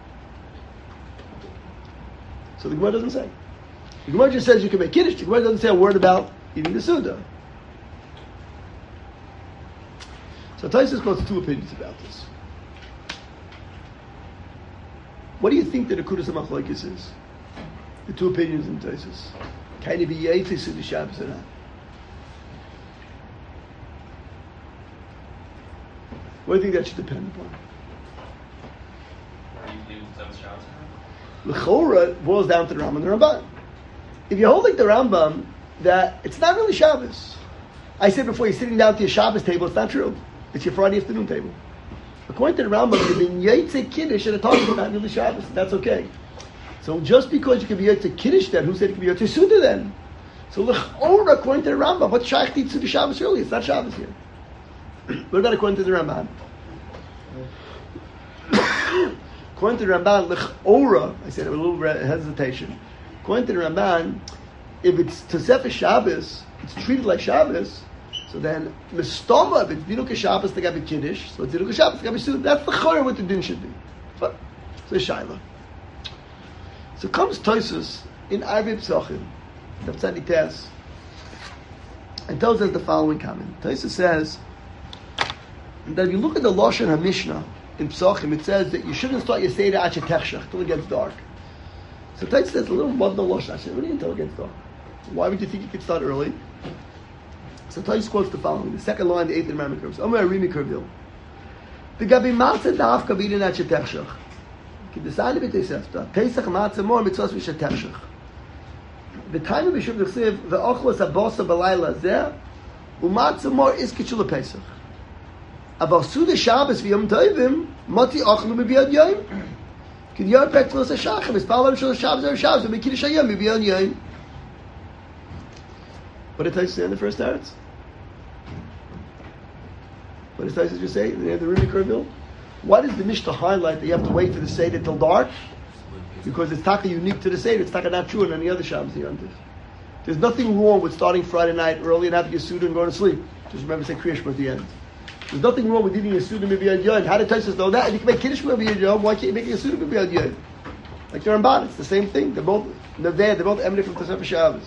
So the Gemara doesn't say. The Gemara just says you can make Kiddush. The Gemara doesn't say a word about eating the Suda. So Tosfos quotes two opinions about this. What do you think that the Kudas HaMachlokes is? The two opinions in Tosfos. Can you be Yaitse Suda Shabbos or not? What do you think that should depend upon? L'chora boils down to the Rambam and the Ramban. If you hold like the Rambam that it's not really Shabbos, I said before, you're sitting down to your Shabbos table, it's not true. It's your Friday afternoon table. According to the Rambam, you've been Yaitse Kiddush at a time it's not really Shabbos. That's okay. So just because you can be Yaitse Kiddush then, who said you can be Yaitse Suda then? So l'chora, according to the Rambam, what's Shaykh to the Shabbos early? It's not Shabbos here. What about according to the Ramban? According to the Ramban, l'chora, I said with a little hesitation. According to the Ramban, if it's Tosefes Shabbos, it's treated like Shabbos. So then, mistoma, if it's Dinuk Shabbos, they got to be Kiddush. So it's Dinuk Shabbos, they got to be Suda. That's the chora what the din should be. But it's a shaila. So comes Tosfos in Arvei Pesachim, Daf Tes, and tells us the following comment. Tosfos says that if you look at the Lashon HaMishnah in Pesachim, it says that you shouldn't start your Seder Ache Techshach till it gets dark. So Tosfos says a little more than Lashon. I said, what do you mean until it gets dark? Why would you think you could start early? So Tosfos quotes the following: the second line, the eighth in Rami curves. Omer Rimi Kervil. The Gabi Matzah Daf Kabidin Ache Techshach. Kidesani b'Tosefta Pesach Matzah Mor Mitzvos V'Shetechshach. The time of Yishuv Nechsev ve'ochlos abosa b'layla zeh u'matzah Mor is kitchul Pesach. Aval Suda Shabbos v'Yom Tovim Mati Ochlu B'Yod Yom. Kid Yor Pek Tlos HaShachim Espalom Shul Shabbos Erev Shabbos V'Mikiddush Hayom B'Yod Yom. What did Tosfos say in the first teretz? What does Tosfos just say? They have the Rimi Kervil. Why does the Mishnah highlight that you have to wait for the Seder till dark? Because it's taka unique to the Seder. It's taka not true on any other Shabbos Yontif. There's nothing wrong with starting Friday night early and having your Suda and going to sleep. Just remember to say Kriya Shema at the end. There's nothing wrong with eating your Suda maybe on Yom. How did Tosfos know that? And you can make Kiddush maybe on Yom. Why can't you make your Suda maybe on Yom? Like the Ramban, it's the same thing. They're both they're there. They're both emanating from Tosefes Shabbos.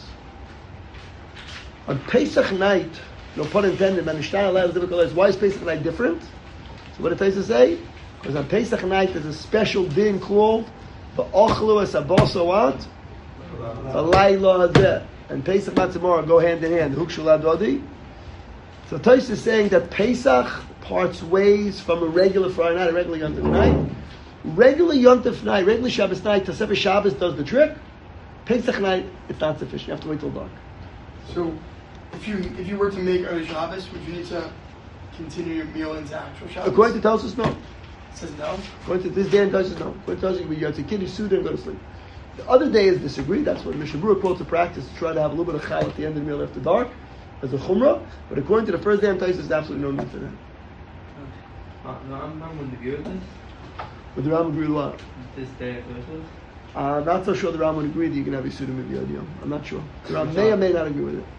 On Pesach night, no pun intended, man, why is Pesach night different? So what did Tosfos say? Because on Pesach night there's a special din called V'ochlu es abosa what? V'layla hazeh. And Pesach Matzah go hand in hand. Hukshul adodi. So Tosfos is saying that Pesach parts ways from a regular Friday night, a regular Yom Tov night. Regular Yom Tov night, regular Shabbos night, Tosefes Shabbos does the trick. Pesach night, it's not sufficient. You have to wait till dark. So, if you if you were to make early Shabbos, would you need to continue your meal into actual Shabbos? According to Tosfos, no. It says no. According to this day and Tosfos, no. According to Tosfos, you have to kiddush Suda and go to sleep. The other days disagree. That's what Mishnah Berurah quotes a practice to try to have a little bit of chai at the end of the meal after dark as a chumrah. But according to the first day and Tosfos, there's absolutely no need for that. Uh, the Rambam wouldn't agree with this. But the Rambam agree with what? This day of Tosfos. I'm not so sure the Rambam would agree that you can have a Suda Mivyad Yom. I'm not sure. The Rambam may or may not agree with it.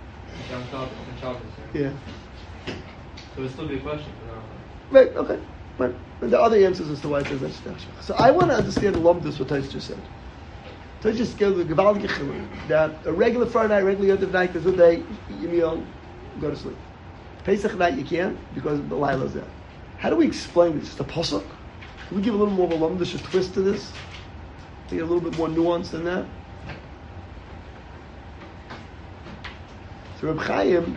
Yeah. So it'll still be a question for now. Right, okay. Right. And there are other answers as to why it says that. So I want to understand the lumdus what Tosfos just said. So just give the gewaltige chiluk that a regular Friday night, regular Yom Tov night, there's a day, you meal, go to sleep. Pesach night you can't because the Lila's there. How do we explain this? Just a pasuk? Can we give a little more of a lumdish twist to this? Get a little bit more nuance than that. So Reb Chaim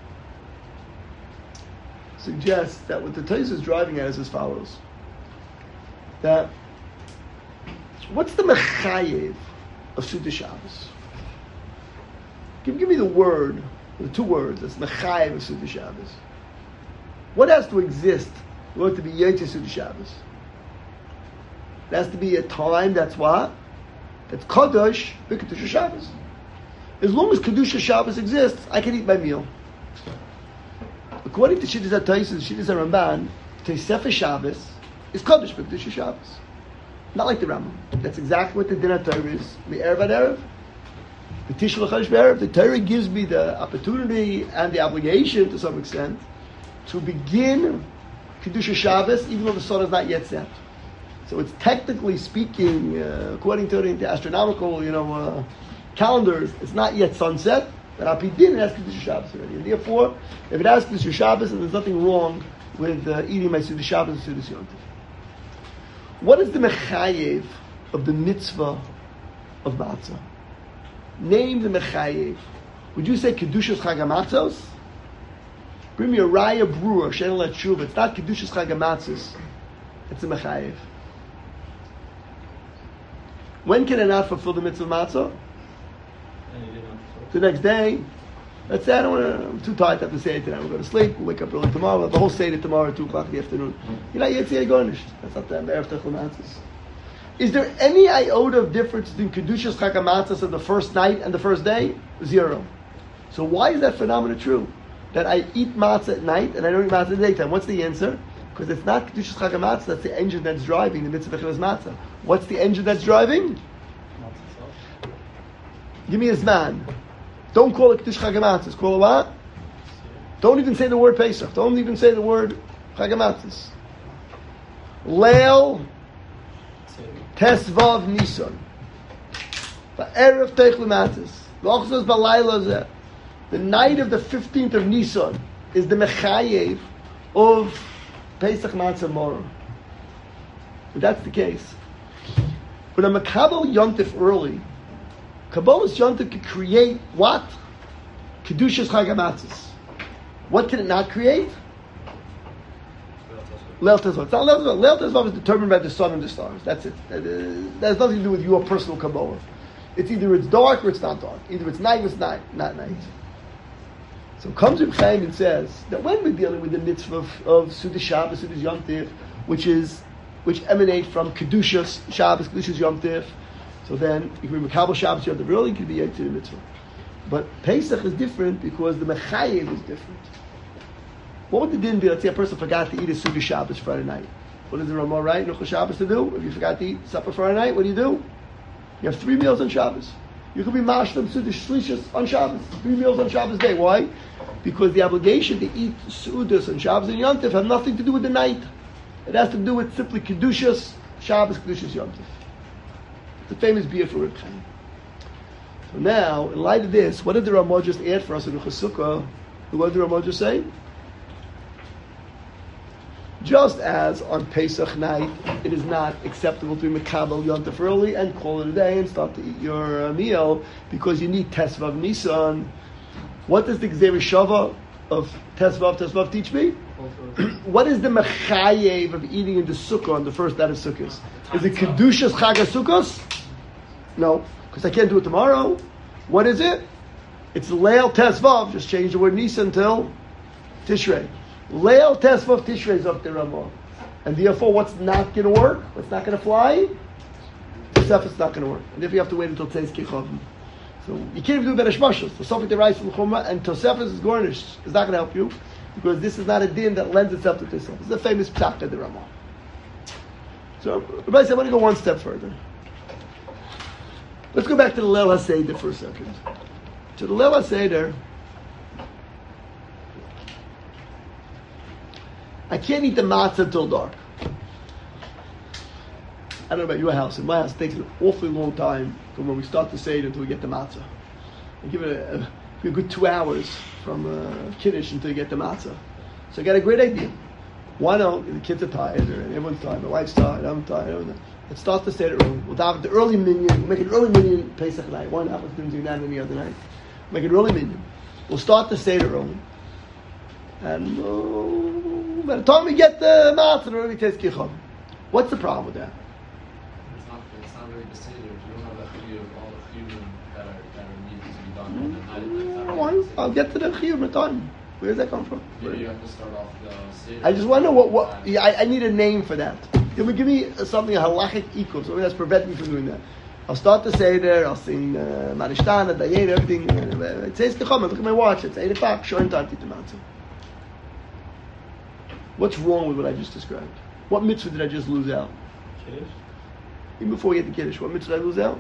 suggests that what the Taisus is driving at is as follows: that what's the mechayev of Suda Shabbos? Give, give me the word, the two words. That's mechayev of Suda Shabbos. What has to exist in order to be Yotze Suda Shabbos? It has to be a time that's what? That's Kadosh v'Kedusha Shabbos. As long as Kedusha Shabbos exists, I can eat my meal. According to Shittas HaTaisus, Shittas HaRamban, Tosefes Shabbos is Kadosh v'Kedusha Shabbos. Not like the Rambam. That's exactly what the Din HaTorah is. The Erev ad Erev, the Tishul HaChadosh B'Erev, the Torah gives me the opportunity and the obligation, to some extent, to begin Kedusha Shabbos, even though the sun is not yet set. So it's technically speaking, uh, according to the astronomical, you know, uh, calendars, it's not yet sunset, but Al Pi Din it has Kedusha Shabbos already. And therefore, if it has Kedusha Shabbos, then there's nothing wrong with uh, eating my Suda Shabbos and Suda Yom Tov. What is the mechayev of the mitzvah of matzah? Name the mechayev. Would you say Kedushas Chag HaMatzos? Bring me a Raya Brewer, She'en Let Shuv. It's not Kedushas Chag HaMatzos. It's a mechayev. When can I not fulfill the mitzvah of matzah? The next day. Let's say I don't want to, I'm too tired to have to say it tonight. We'll go to sleep, we'll wake up early tomorrow, we'll have the whole Seder tomorrow at two o'clock in the afternoon. You're not yet saying garnished. That's not the Erev Techel Matzos. Is there any iota of difference between Kedushas Chag HaMatzos of the first night and the first day? Zero. So why is that phenomenon true? That I eat matzah at night and I don't eat matzah at the daytime. What's the answer? Because it's not Kedushas Chag HaMatzos, that's the engine that's driving the mitzvah of matzah. What's the engine that's driving? Give me a zman. Don't call it Kedushas Chag HaMatzos. Call it what? Don't even say the word Pesach. Don't even say the word Chag HaMatzos. Leil Tesvav Nisan. Ba'erev Teich L'Matzos. L'Ochzos B'layla Zeh. The night of the fifteenth of Nisan is the mechayev of Pesach Matzah Morah. If that's the case, when a Makabal Yontif early, Kabbalah's Yontif could create what? Kedushas Chag HaMatzos. What can it not create? Leil Tezvav. It's not Leil Tezvav. Leil Tezvav is determined by the sun and the stars. That's it. That, uh, that has nothing to do with your personal Kabbalah. It's either it's dark or it's not dark. Either it's night or it's not, not night. So comes Reb Chaim and says that when we're dealing with the mitzvah of, of Suda Shabbos, Suda Yom Tov, which is which emanate from Kedushas Shabbos, Kedushas Yom Tov, so then you can be Makabel Shabbos Yom Tov early, you can be Yom Tov mitzvah. But Pesach is different because the Mechayev is different. What would the din be? Let's say a person forgot to eat a Suda Shabbos Friday night. What is the Ramah right? Nuchah Shabbos to do? If you forgot to eat supper Friday night, what do you do? You have three meals on Shabbos. You could be mashlim Suda Shlishas on Shabbos. Three meals on Shabbos day. Why? Because the obligation to eat Sudas on Shabbos and Yom Tov have nothing to do with the night. It has to do with simply Kedushas, Shabbos, Kedushas, Yom Tov. The famous beer for Reb Chaim. So now, in light of this, what did the Ramah just add for us in Chasukah? What did the Ramah just say? Just as on Pesach night, it is not acceptable to be Makabel Yom Tov early and call it a day and start to eat your uh, meal because you need Tesvav Nisan. What does the Gzerah Shava of Tesvav Tesvav teach me? What is the Mechayev of eating in the Sukkah on the first night of Sukkot? Is it Kedushas Chag HaSukkos? No, because I can't do it tomorrow. What is it? It's Leil Tesvav. Just change the word Nisan till Tishrei. Leil Tesvav Tishrei is up there, Ramah. And therefore, what's not going to work? What's not going to fly? Tosefes not going to work. And if you have to wait until Tzeis Kechavim. So you can't even do Beresh Mashal. So something to rise from Chumrah and Tosefes is garnished. It's not going to help you because this is not a din that lends itself to Tosefes. This is a famous psak of the Ramah. So, Rabbi said, I want to go one step further. Let's go back to the Leil HaSeder for a second. To the Leil HaSeder, I can't eat the matzah until dark. I don't know about your house. In my house, it takes an awfully long time from when we start the Seder until we get the matzah. I give it a, a, a good two hours from uh, Kiddush until you get the matzah. So I got a great idea. Why don't, the kids are tired, or everyone's tired, my wife's tired, I'm tired, everyone's, let's start the Seder early. We'll have the early minyan, we'll make an early minyan Pesach night. Why not? Let's do that any other night. Make an early minyan. We'll start the Seder early. And uh, by the time we get the matzah, it already tastes kicham. What's the problem with that? It's not, it's not really the Seder. If you don't have that chiyuv of all the chiyuvim that are, that are needed to be done on the night, that's not Why? really the Seder. I'll get to the chiyuv time. Where does that come from? Maybe you have to start off the Seder. I just want to know what, what yeah, I, I need a name for that. Give me, give me something, a halachic equal, something that's preventing me from doing that. I'll start the Seder, I'll sing uh, Marishtana, Dayen, everything. Uh, it says Kechom, I look at my watch, it's eight o'clock, Shoin time to eat the matzah. What's wrong with what I just described? What mitzvah did I just lose out? Kiddush? Even before we get to Kiddush, what mitzvah did I lose out?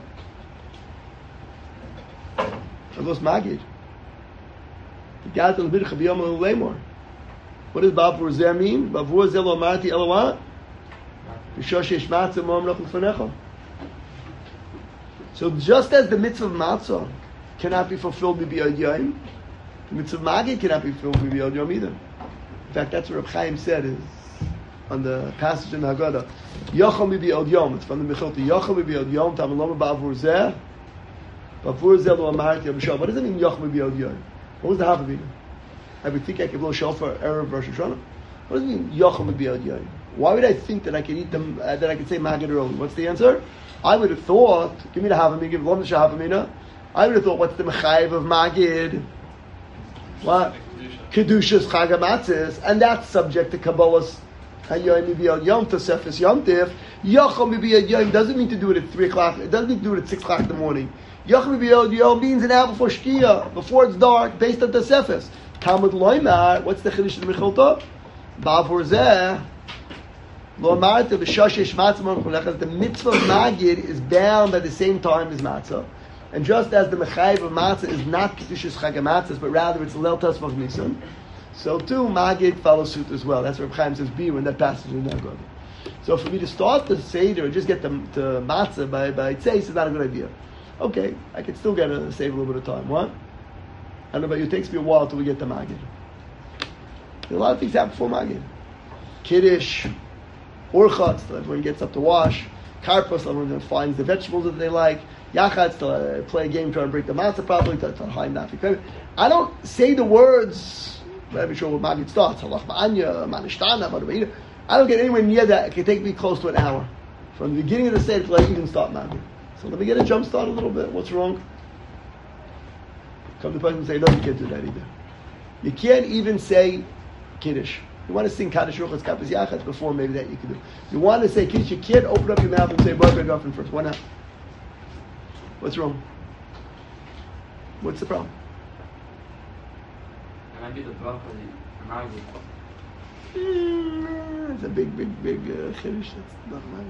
I lost Magid. What does Bavur Zeh mean? Bavur Zeh lo amarti ela what? B'shosh yesh matzah mo'am nochel l'fanecha. So just as the mitzvah of matzah cannot be fulfilled by B'yod Yom, the mitzvah of Magid cannot be fulfilled by B'yod Yom either. In fact, that's what Reb Chaim said is on the passage in the Haggadah. Yochel b'yod Yom. It's from the Mechilta. Yochel b'yod Yom. Tamalom b'avur Zeh. Bavur Zeh lo amarti ela b'shosh. What does it mean Yochel b'yod Yom? What was the Havamina? I would think I could blow shofar erev Rosh Hashanah. What does it mean Yochel b'yod Yom? Why would I think that I could eat them? Uh, that I could say Magid early? What's the answer? I would have thought. Give me the Havamina. Give Lom the Havamina. I would have thought. What's the Mechayev of Magid? What? Kedushas Chag HaMatzos, and that's subject to Kabbalah's Hayoim b'yod Yom Tosefes Yom Tif. Yochel b'yod Yom doesn't mean to do it at three o'clock. It doesn't mean to do it at six o'clock in the morning. Yochel b'yod Yom means an hour before Shkia, before it's dark, based on Tosefes. Talmud Loimar, what's the Chiddush of the Mechilta? Bavur Zeh lo amarti b'shosh yesh matzah mo'am nochel l'fanecha. The mitzvah of Magid is bound at the same time as matzah. And just as the Mechayev of Matzah is not Kedushas Chag HaMatzos, but rather it's Leil Tosfos Nisan, so too Magid follows suit as well. That's what Reb Chaim says, Biur, in that passage in the Haggadah. So for me to start the Seder and just get the, the Matzah by, by Tzeis is not a good idea. Okay, I could still get a, save a little bit of time. What? I don't know about you, it takes me a while till we get the Magid. A lot of things happen before Magid. Kiddush, Orchatz, till everyone gets up to wash. Karpos, everyone finds the vegetables that they like. Yachatz, to uh, play a game trying to break the matzah properly, to, to hide that. I don't say the words, I'm not sure what Magid starts, Halach Ma'anya, Manishtana, Ma'ana. I don't get anywhere near that. It can take me close to an hour. From the beginning of the Seder till I even start Magid. So let me get a jump start a little bit. What's wrong? Come to the person and say, no, you can't do that either. You can't even say Kiddush. You want to sing Kaddish Ruchas Kappas Yachatz before, maybe that you can do. You want to say Kiddush, you can't open up your mouth and say Baruch Hashem first. Why not? What's wrong? What's the problem? And I get the bracha for Magid. Mm, it's a big, big, big uh, Kiddush. That's not right.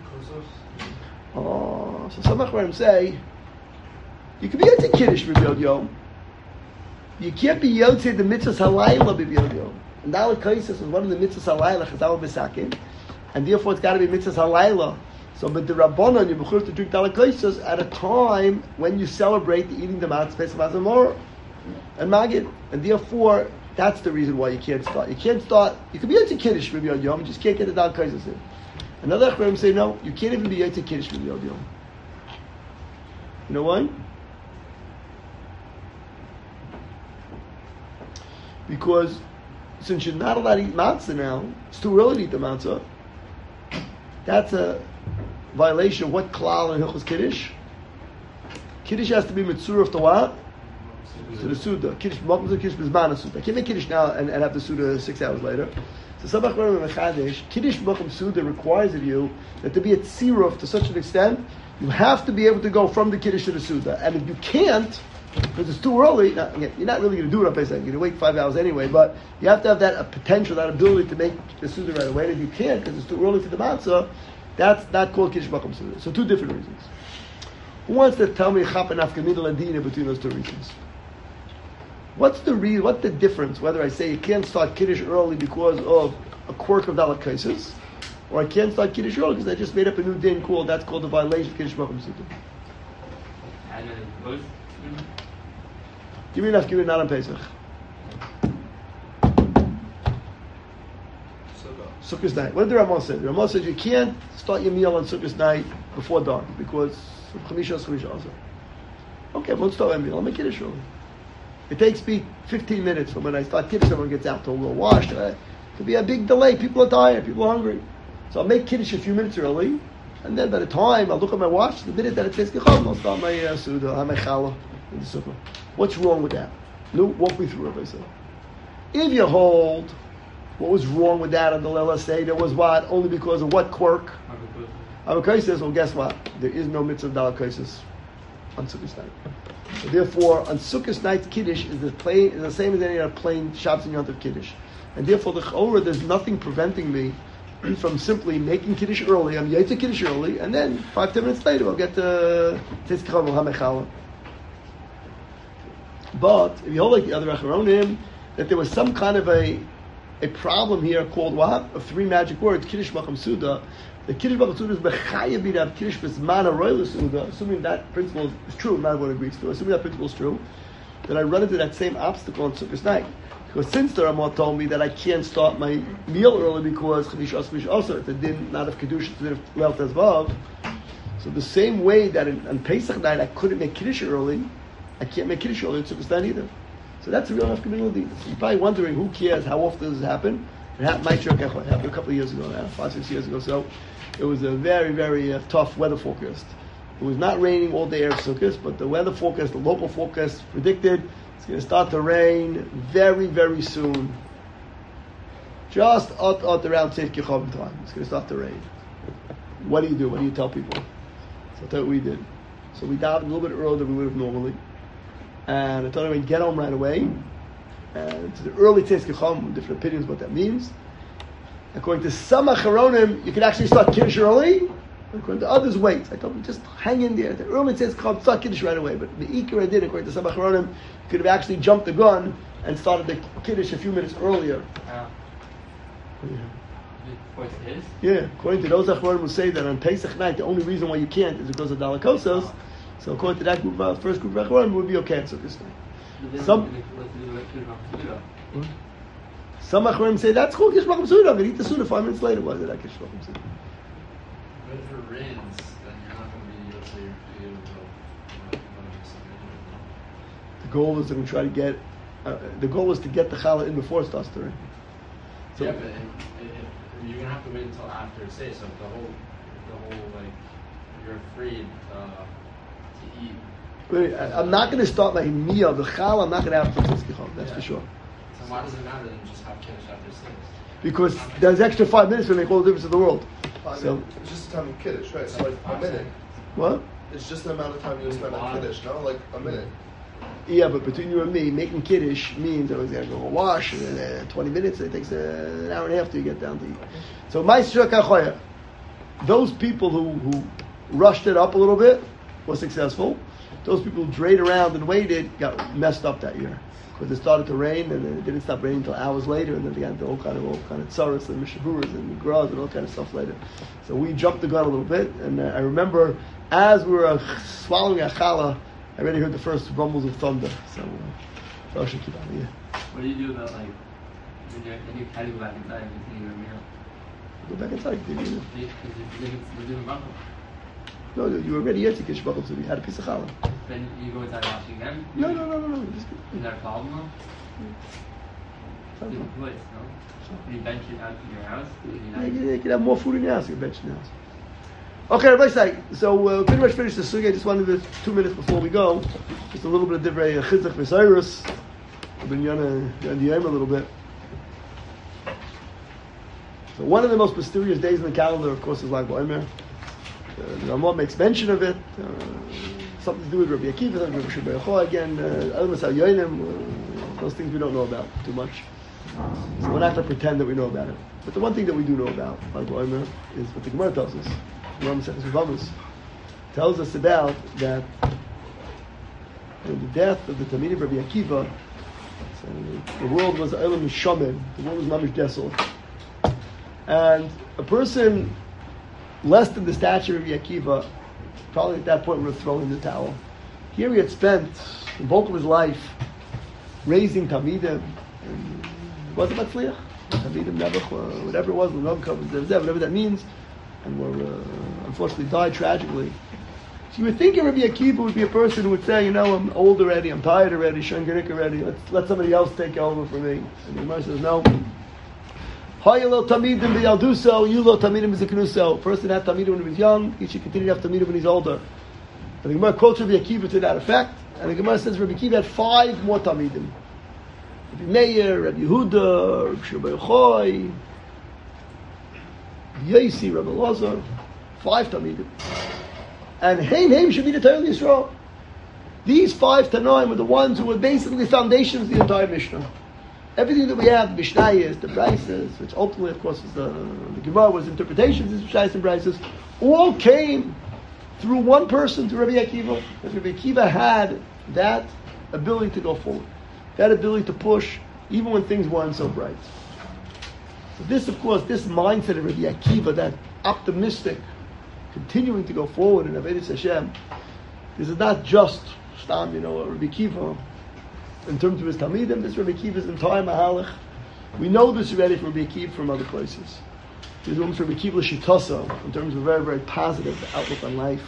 Oh, so some Achronim say you can be Yotzei Kiddush b'Yod Yom. You can't be Yotzei the mitzvahs halayla b'Yod Yom. And Dalet Kaisis is one of the mitzvahs halayla chazal b'sakin, and therefore it's got to be mitzvahs halayla. So, but the Rabbanon, you bechur to drink Dalet Kaisis at a time when you celebrate the eating the matzah, Pesach Mazamor, and Magid, and therefore that's the reason why you can't start. You can't start. You can be Yotzei Kiddush b'Yod Yom, you just can't get the Dalet Kaisis in. Another Achronim say no, you can't even be Yotzei Kiddush b'Yod Yom. You know why? Because since you're not allowed to eat matzah now, it's too early to eat the matzah. That's a violation of what klal in Hilchos Kiddush? Kiddush has to be mitzurah to what? To the Suda. Kiddush, welcome to Kiddush Bizman Suda. I can't make Kiddush now and, and have the Suda six hours later. So some Achronim Mechadish, Kiddush B'Makom Suda requires of you that to be a tziruf to such an extent, you have to be able to go from the Kiddush to the Suda. And if you can't, because it's too early, now, again, you're not really going to do it on Pesach. You're going to wait five hours anyway, but you have to have that uh, potential, that ability to make the Suda right away. And if you can't, because it's too early for the matzah, that's not called Kiddush B'Makom Suda. So two different reasons. Who wants to tell me Chap and Afkamid Ladina between those two reasons? What's the re- What's the difference whether I say you can't start Kiddush early because of a quirk of Dalet Kaisis, or I can't start Kiddush early because I just made up a new din called, that's called a violation of Kiddush Macham Suda. And then it goes. Give me enough, give me not on Pesach. Sukkot night. What did the Ramah say? The Ramah says you can't start your meal on Sukkot night before dark because Chamisha is Chamisha also. Okay, we'll start my meal. I'll make Kiddush early. It takes me fifteen minutes from when I start Kiddush, everyone gets out to go wash. It could be a big delay. People are tired. People are hungry. So I'll make Kiddush a few minutes early, and then by the time I'll look at my watch, the minute that it says Kecham, I'll start my uh, Suda, I'll my Challah in the Sukkah. What's wrong with that? No, walk me through it, I said. If you hold, what was wrong with that on the Lela say? There was what? Only because of what quirk? Avakais says, well, guess what? There is no mitzvah of Dalakaisis on Sukkot night. So therefore, on Sukkot night, Kiddush is the, plain, is the same as any other plain Shabbos and Yom Tov Kiddush. And therefore, the Chorah, there's nothing preventing me from simply making Kiddush early. I'm Yaitza Kiddush early, and then five, ten minutes later, I'll get to Tzidkach HaMechala. But if you hold like the other Acharonim, that there was some kind of a a problem here called what? Of three magic words, Kiddush Macham Suda. The Kiddush Macham Suda is B'chayah B'dav Kiddush B'zman HaRoila Suda. Assuming that principle is true, not everyone agrees to. Assuming that principle is true, then I run into that same obstacle on Sukkot night. Because since the Ramah told me that I can't start my meal early because Chamish Osmish also it's a din not of Kiddush, it's a din of Leil Tezvav. So the same way that in, on Pesach night I couldn't make Kiddush early, I can't make Kiddush early on Sukkot night either. So that's a real nafkamina. You're probably wondering who cares how often does this happen. It happened, it happened a couple of years ago now, five, six years ago. So it was a very, very uh, tough weather forecast. It was not raining all day Erev Sukkot, but the weather forecast, the local forecast predicted it's going to start to rain very, very soon. Just at, at around Tzeit Kichavim time, it's going to start to rain. What do you do? What do you tell people? So I tell you what we did. So we davened a little bit earlier than we would have normally. And I told him, get home right away. And to the early Tzeit Kichavim, different opinions what that means. According to some Acharonim, you can actually start Kiddush early. According to others, wait. I told him, just hang in there. The early Tzeit Kichavim, start Kiddush right away. But the Ikar I did, according to some Acharonim, you could have actually jumped the gun and started the Kiddush a few minutes earlier. Uh, Yeah. What's his? Yeah, according to those Acharonim who say that on Pesach night, the only reason why you can't is because of Dalakosos. So according to that group, uh, first group of Acharonim, would be okay on Sukkot night. Some, some Acharonim say that's called Kiddush Macham Suda. I'm going to eat the Suda five minutes later. Why is it that Kiddush Macham Suda? But if it rains, then you're not going to be able to be able to. The goal is to try to get. Uh, the goal is to get the challah in before it starts to rain. So, yeah, but it, it, it, you're gonna have to wait until after it's safe. So the whole, the whole like, you're afraid uh, to eat. wait, I, I'm not going to start my meal. The challah I'm not going to have for Tzeit Kichavim. That's Yeah. for sure. So why does it matter then just have Kiddush after six? Because there's extra five minutes to make all the difference in the world. I So- mean, it's just the time of Kiddush, right? So like a minute. What? It's just the amount of time you spend on Kiddush, no? Like a minute. Yeah, but between you and me, making Kiddush means I was going to go wash, and then uh, twenty minutes, it takes uh, an hour and a half to get down to eat. So, Ma'aseh Kachoya, those people who, who rushed it up a little bit were successful. Those people who drayed around and waited got messed up that year. Because it started to rain, and then it didn't stop raining until hours later, and then they got into all kind of all kind of tsaras and mishavuras and gras and all kind of stuff later. So we jumped the gun a little bit, and uh, I remember as we were uh, swallowing a challah, I already heard the first rumbles of thunder. So, uh, so I should keep on, yeah. What do you do about like when you're then you kind of go back inside and continue your meal? Go back inside. Did you? Because if it's legitimate machal, No, no, you were already here to Kish Baruch, so we had a piece of challah. then you go inside washing again. No, no, no, no, no. Just, Is that a problem though? no. Different place, no? Can you bench it out in your house? Can you Yeah, not- you, you can have more food in your house. You can bench in your house. Okay, Rabbi Say. So uh, pretty much finished the sugya. I just wanted to, two minutes before we go, just a little bit of divrei chizuk v'sayrus. I've been on the yom a little bit. So one of the most mysterious days in the calendar, of course, is Lag BaOmer. Uh, the Ramah makes mention of it. Uh, something to do with Rabbi Akiva, something with Rabbi Yehoshua again. Other uh, those things we don't know about too much. So we're not going to pretend that we know about it. But the one thing that we do know about Lag BaOmer is what the Gemara tells us. The Gemara Maseches Yevamos tells us about that in the death of the Talmidei of Rabbi Akiva, so the world was Olam Mishamed, the world was mamish desolate. And a person less than the stature of Akiva, probably at that point would have thrown in the towel. Here he had spent the bulk of his life raising Talmidim. Was it Matzliach? Talmidim Nebuch, whatever it was, whatever that means, and were uh, unfortunately died tragically. So you would think Rabbi Akiva would be a person who would say, you know, I'm old already, I'm tired already, Shangarik already, let's let somebody else take over for me. And the Gemara says, no. Hayalo Talmidim b'yalduso, yulo Talmidim b'ziknuso. A person had Talmidim when he was young, he should continue to have Talmidim when he's older. And the Gemara quotes Rabbi Akiva to that effect, and the Gemara says Rabbi Akiva had five more Talmidim. Rabbi Meir, Rabbi Yehuda, Rabbi Shimon bar Yochai, Yosi, Rabbi Elazar, five Talmidim. And Haim Haim should be the Torah Yisrael. These five Tanoim were the ones who were basically the foundations of the entire Mishnah. Everything that we have, the Mishnayos, the Brises, which ultimately, of course, is the, the Gemara was interpretations of Mishnayos and Brises, all came through one person, through Rabbi Akiva. Because Rabbi Akiva had that ability to go forward, that ability to push, even when things weren't so bright. So this, of course, this mindset of Rabbi Akiva, that optimistic, continuing to go forward in Avodas Hashem, this is not just Stam, you know, Rabbi Akiva in terms of his Talmidim. This is Rabbi Akiva's entire Mahalach. We know this already from Rabbi Akiva from other places. This is almost Rabbi Akiva L'Shitasa in terms of a very, very positive outlook on life.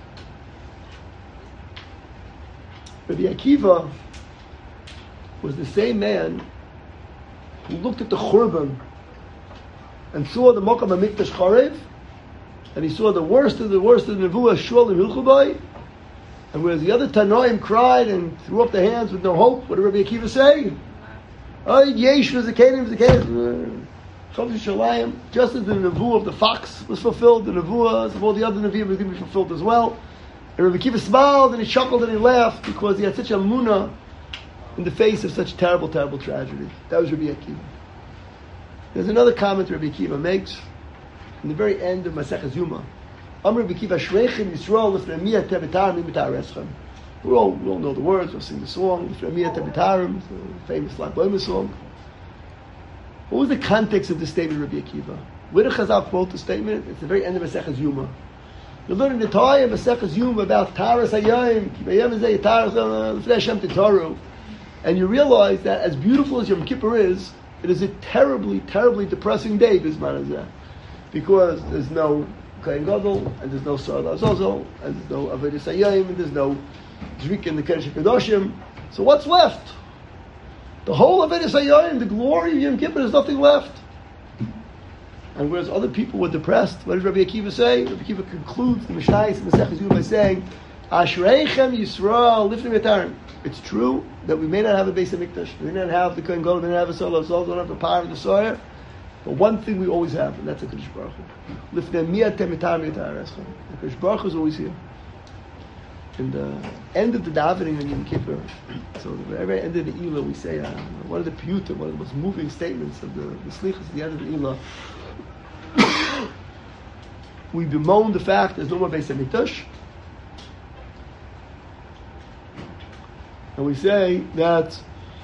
Rabbi Akiva was the same man who looked at the Churban and saw the Mokam HaMikdash Charev, and he saw the worst of the worst of the Nevuah, Shualim Hilchubai, and whereas the other Tanoim cried and threw up their hands with no hope, what did Rabbi Akiva say? Oh, Yesh was the Canaan, was the Canaan. Just as the Nevuah of the fox was fulfilled, the Nevuahs of all the other Nevi'im was going to be fulfilled as well. And Rabbi Akiva smiled and he chuckled and he laughed because he had such a munah in the face of such terrible, terrible tragedy. That was Rabbi Akiva. There's another comment Rabbi Akiva makes in the very end of Maseches Yuma. Am Rabbi Akiva Shreichem Yisrael Lifnei Miyah Tevitarim Mitareschem. We all we all know the words. We'll sing the song Lifnei Miyah Tevitarim, the famous Lag Boimer song. What was the context of the statement of Rabbi Akiva? Where did Chazal quote the statement? It's the very end of Maseches Yuma. You're learning the Torah, Maseches Yuma, about Taras Hayayim, Ki Bayam Zeh Taras Lifnei Hashem Titaru, and you realize that as beautiful as Yom Kippur is, it is a terribly, terribly depressing day, Bisman Hazeh, because there's no Kohen Gadol, and there's no Sarah Azazel, and there's no Avodas Hayayim, and there's no Zrik in the Kedesh HaKadoshim. So what's left? The whole Avodas Hayayim, the glory of Yom Kippur, there's nothing left. And whereas other people were depressed, what did Rabbi Akiva say? Rabbi Akiva concludes the Mishnayos and Maseches Yuma by saying, Ashreichem Yisrael Lifnei Mitarim. It's true that we may not have a Beis HaMikdash, we may not have the Kohen Gadol, we may not have a Sarah Azazel, we don't have the power of the Soyer, but one thing we always have, and that's a Kadosh Baruch Hu. Lifnei Miyah Tevitarim Mitareschem. The Kadosh Baruch Hu is always here. In the end of the davening in Yom Kippur, so the very, very end of the Ilah, we say uh, one of the piyutim, one of the most moving statements of the, the Slichos at the end of the Ilah. We bemoan the fact there's no more Beis HaMikdash, and we say that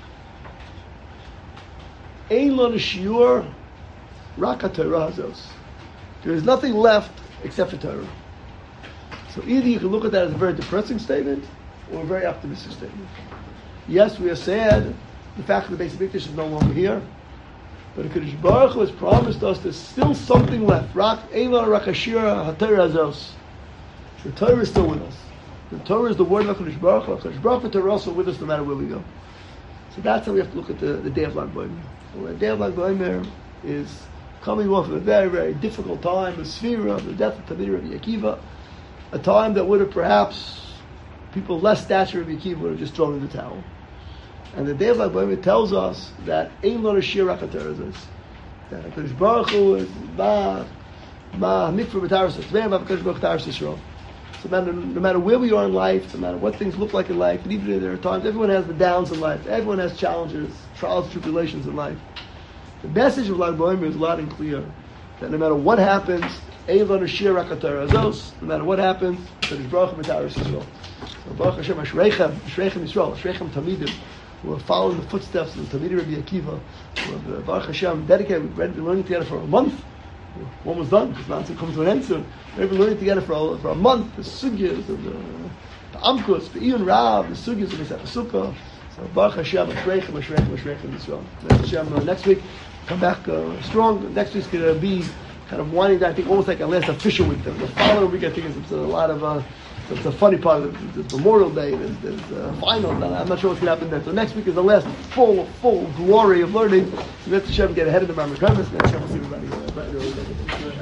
Ein lo shiur rak haTorah hazos. There is nothing left except for Torah. So either you can look at that as a very depressing statement or a very optimistic statement. Yes, we are sad the fact that the Beis HaMikdash is no longer here, but the Kadosh Baruch Hu has promised us there's still something left. Rak Ein lo rak hashira haTorah hazos. The Torah is still with us. The Torah is the word of HaKadosh Baruch Hu. HaKadosh Baruch Hu and Torah are also with us no matter where we go. So that's how we have to look at the, the day of Lag Boimer. Well, the day of Lag Boimer is coming off of a very, very difficult time, a Sfira, of the death of Talmidei Rabbi Akiva, a time that would have perhaps people less stature of Rabbi Akiva would have just thrown in the towel. And the day of Lag Boimer tells us that Ein lo shir rak haTorah, that HaKadosh Baruch Hu is ma ma mikvah b'taras haTvei, ma HaKadosh Baruch Hu taras Yisrael. So no matter, no matter where we are in life, no matter what things look like in life, and even if there are times, everyone has the downs in life, everyone has challenges, trials, tribulations in life. The message of Lag Boimer is loud and clear, that no matter what happens, no matter what happens, that is Baruch Hu B'Taras Yisrael. So Baruch Hashem, Ashreichem, Ashreichem Yisrael, Ashreichem Talmidim, who are following the footsteps of the Talmidei Rabbi Akiva, who have, Baruch Hashem, dedicated, we've been learning together for a month, we're almost done. Because now it's coming to an end soon. We've been learning together for a, for a month. The sugyas of the, the Amkus, the Ian Rav, the sugyas of the Sukkah. So Baruch Hashem, Ashreichem, Ashreichem, Ashreichem Yisrael. Hashem, uh, next week, come back uh, strong. Next week's going to be kind of winding down, I think, almost like a last official week. The following week, I think, is it's a lot of, uh, it's a funny part of it. There's Memorial Day, there's, there's uh, final. I'm not sure what's going to happen there. So next week is the last full, full glory of learning. So let's Hashem get ahead of the Rambam premise. Next Hashem will see everybody. Uh, right early.